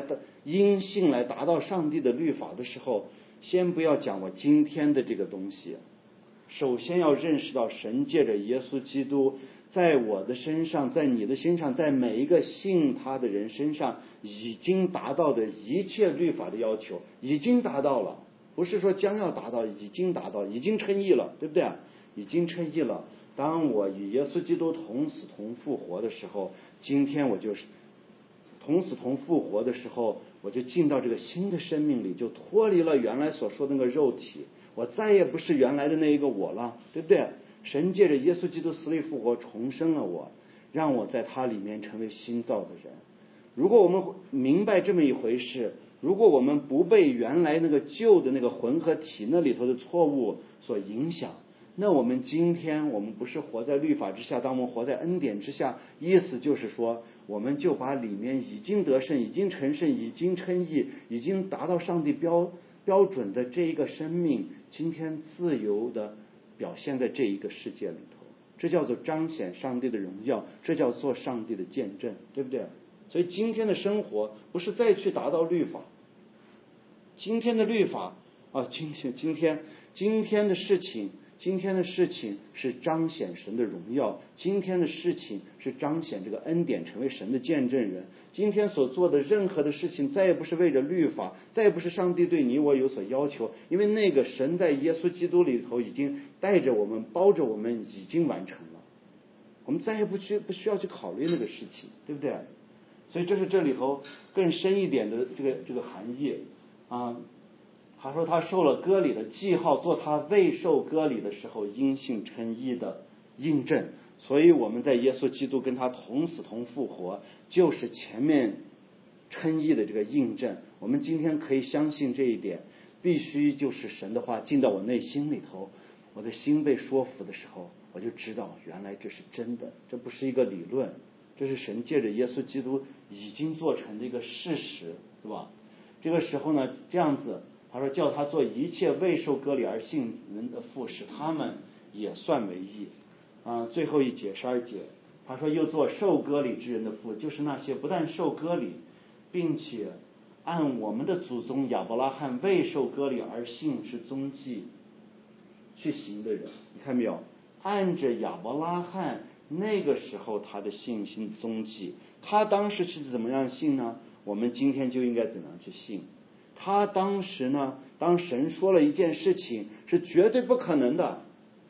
因信来达到上帝的律法的时候，先不要讲我今天的这个东西，首先要认识到神借着耶稣基督在我的身上，在你的身上，在每一个信他的人身上已经达到的一切律法的要求，已经达到了，不是说将要达到，已经达到，已经称义了，对不对？已经称义了。当我与耶稣基督同死同复活的时候，今天我就是同死同复活的时候，我就进到这个新的生命里，就脱离了原来所说的那个肉体，我再也不是原来的那一个我了，对不对？神借着耶稣基督死里复活重生了我，让我在他里面成为新造的人。如果我们明白这么一回事，如果我们不被原来那个旧的那个魂和体那里头的错误所影响，那我们今天我们不是活在律法之下，当我们活在恩典之下，意思就是说，我们就把里面已经得胜、已经成圣、已经称义、已经达到上帝标准的这一个生命，今天自由的表现在这一个世界里头，这叫做彰显上帝的荣耀，这叫做上帝的见证，对不对？所以今天的生活不是再去达到律法，今天的律法啊，今天的事情。今天的事情是彰显神的荣耀，今天的事情是彰显这个恩典，成为神的见证人。今天所做的任何的事情，再也不是为了律法，再也不是上帝对你我有所要求，因为那个神在耶稣基督里头已经带着我们，包着我们，已经完成了。我们再也不需要去考虑那个事情，对不对？所以这是这里头更深一点的这个含义啊。他说他受了割礼的记号，做他未受割礼的时候因信称义的印证。所以我们在耶稣基督跟他同死同复活，就是前面称义的这个印证。我们今天可以相信这一点，必须就是神的话进到我内心里头，我的心被说服的时候，我就知道原来这是真的，这不是一个理论，这是神借着耶稣基督已经做成的一个事实，对吧？这个时候呢，这样子他说叫他做一切未受割礼而信人的父，使他们也算为义。最后一节12节，他说又做受割礼之人的父，就是那些不但受割礼，并且按我们的祖宗亚伯拉罕未受割礼而信是踪迹去行的人。你看没有？按着亚伯拉罕那个时候他的信心踪迹，他当时是怎么样信呢？我们今天就应该怎么样去信？他当时呢，当神说了一件事情是绝对不可能的，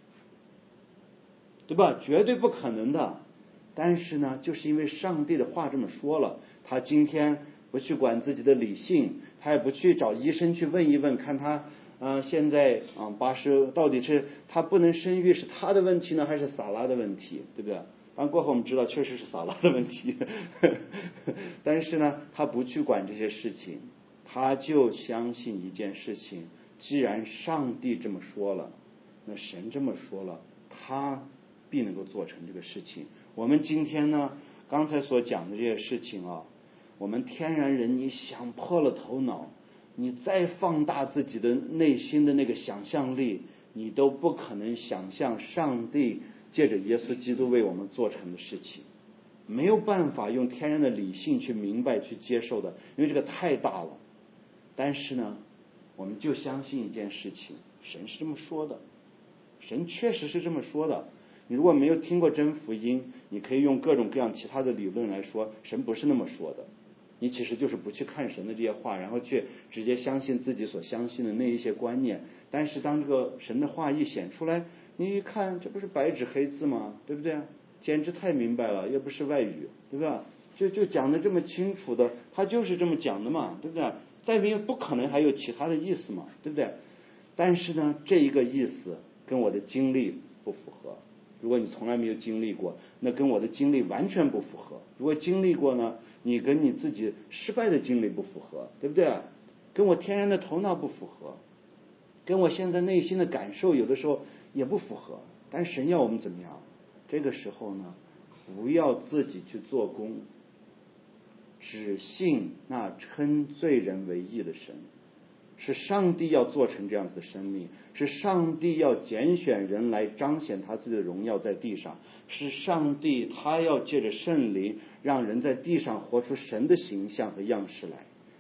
对吧？绝对不可能的。但是呢，就是因为上帝的话这么说了，他今天不去管自己的理性，他也不去找医生去问一问，看他现在80到底是他不能生育是他的问题呢，还是撒拉的问题，对不对？当然过后我们知道确实是撒拉的问题但是呢，他不去管这些事情，他就相信一件事情，既然上帝这么说了，那神这么说了，他必能够做成这个事情。我们今天呢，刚才所讲的这些事情啊，我们天然人你想破了头脑，你再放大自己的内心的那个想象力，你都不可能想象上帝借着耶稣基督为我们做成的事情，没有办法用天然的理性去明白去接受的，因为这个太大了。但是呢，我们就相信一件事情，神是这么说的，神确实是这么说的。你如果没有听过真福音，你可以用各种各样其他的理论来说神不是那么说的，你其实就是不去看神的这些话，然后去直接相信自己所相信的那一些观念。但是当这个神的话一显出来，你一看这不是白纸黑字吗？对不对？简直太明白了，又不是外语，对吧？就讲的这么清楚的，他就是这么讲的嘛，对不对？再没有不可能还有其他的意思嘛，对不对？但是呢，这一个意思跟我的经历不符合。如果你从来没有经历过，那跟我的经历完全不符合。如果经历过呢，你跟你自己失败的经历不符合，对不对？跟我天然的头脑不符合，跟我现在内心的感受有的时候也不符合。但神要我们怎么样？这个时候呢，不要自己去做工，只信那称罪人为义的神。是上帝要做成这样子的生命，是上帝要拣选人来彰显他自己的荣耀在地上，是上帝他要借着圣灵让人在地上活出神的形象和样式来。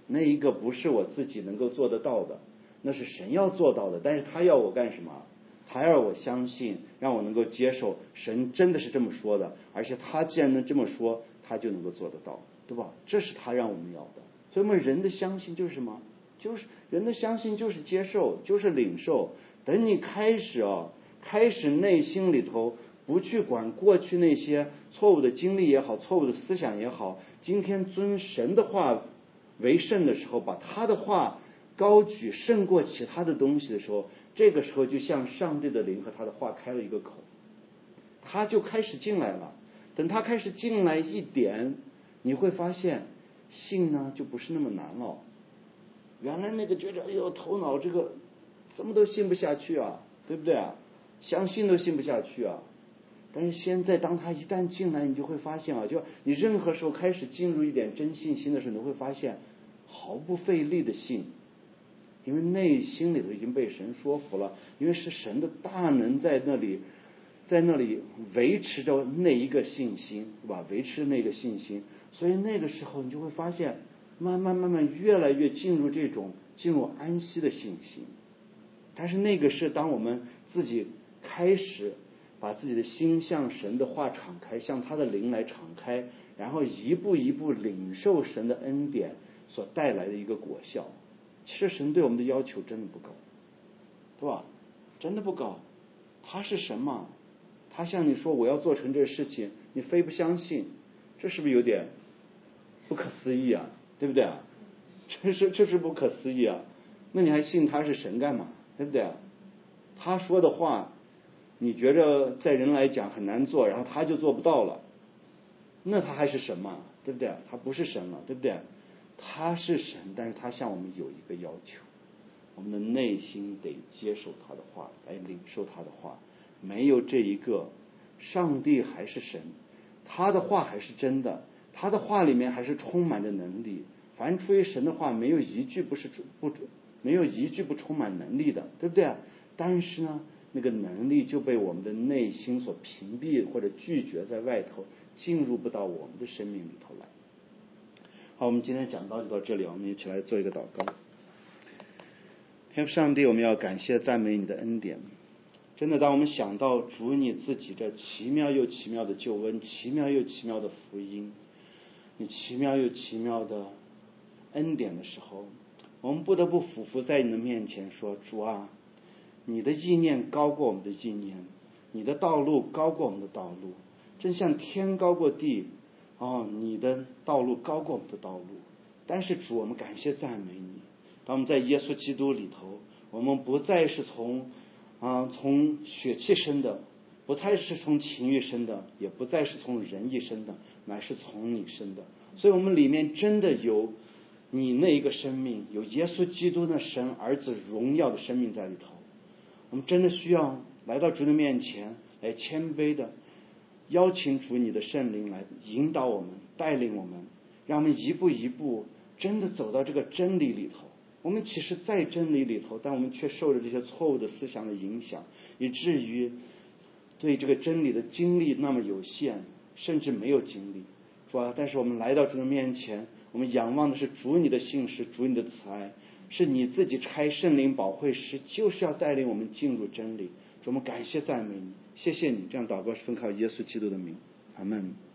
那一个不是我自己能够做得到的，那是神要做到的。但是他要我干什么？他要我相信，让我能够接受神真的是这么说的，而且他既然能这么说，他就能够做得到，对吧？这是他让我们要的。所以我们人的相信就是什么？就是人的相信就是接受，就是领受。等你开始内心里头不去管过去那些错误的经历也好，错误的思想也好，今天尊神的话为圣的时候，把他的话高举胜过其他的东西的时候，这个时候就像上帝的灵和他的话开了一个口，他就开始进来了。等他开始进来一点，你会发现信呢就不是那么难了。原来那个觉得哎呦头脑这个怎么都信不下去啊，对不对啊？相信都信不下去啊。但是现在当他一旦进来，你就会发现啊，就你任何时候开始进入一点真信心的时候，你会发现毫不费力的信，因为内心里头已经被神说服了，因为是神的大能在那里维持着那一个信心，对吧？维持那个信心，所以那个时候你就会发现慢慢越来越进入安息的信心。但是那个是当我们自己开始把自己的心向神的话敞开，向他的灵来敞开，然后一步一步领受神的恩典所带来的一个果效。其实神对我们的要求真的不高，对吧？真的不高。他是神嘛？他向你说我要做成这事情，你非不相信，这是不是有点不可思议啊？对不对啊？这是不可思议啊！那你还信他是神干嘛？对不对啊？他说的话你觉着在人来讲很难做，然后他就做不到了，那他还是神吗？对不对？他不是神了，对不对？他是神，但是他向我们有一个要求，我们的内心得接受他的话，来领受他的话。没有这一个，上帝还是神，他的话还是真的，他的话里面还是充满着能力。凡出于神的话，没有一句不充满能力的，对不对？但是呢，那个能力就被我们的内心所屏蔽或者拒绝在外头，进入不到我们的生命里头来。好，我们今天讲到就到这里，我们一起来做一个祷告。天父上帝，我们要感谢赞美你的恩典。真的，当我们想到主你自己这奇妙又奇妙的救恩，奇妙又奇妙的福音，你奇妙又奇妙的恩典的时候，我们不得不俯伏在你的面前说，主啊，你的意念高过我们的意念，你的道路高过我们的道路，正像天高过地，你的道路高过我们的道路。但是主，我们感谢赞美你，当我们在耶稣基督里头，我们不再是从血气生的，不再是从情欲生的，也不再是从人意生的，乃是从你生的。所以我们里面真的有你那一个生命，有耶稣基督的神儿子荣耀的生命在里头。我们真的需要来到主的面前，来谦卑的邀请主你的圣灵来引导我们，带领我们，让我们一步一步真的走到这个真理里头。我们其实在真理里头，但我们却受着这些错误的思想的影响，以至于对这个真理的经历那么有限，甚至没有经历。主啊，但是我们来到主的面前，我们仰望的是主你的信实，主你的慈爱，是你自己差圣灵保惠师，就是要带领我们进入真理。主，我们感谢赞美你，谢谢你。这样祷告是奉靠耶稣基督的名，阿们。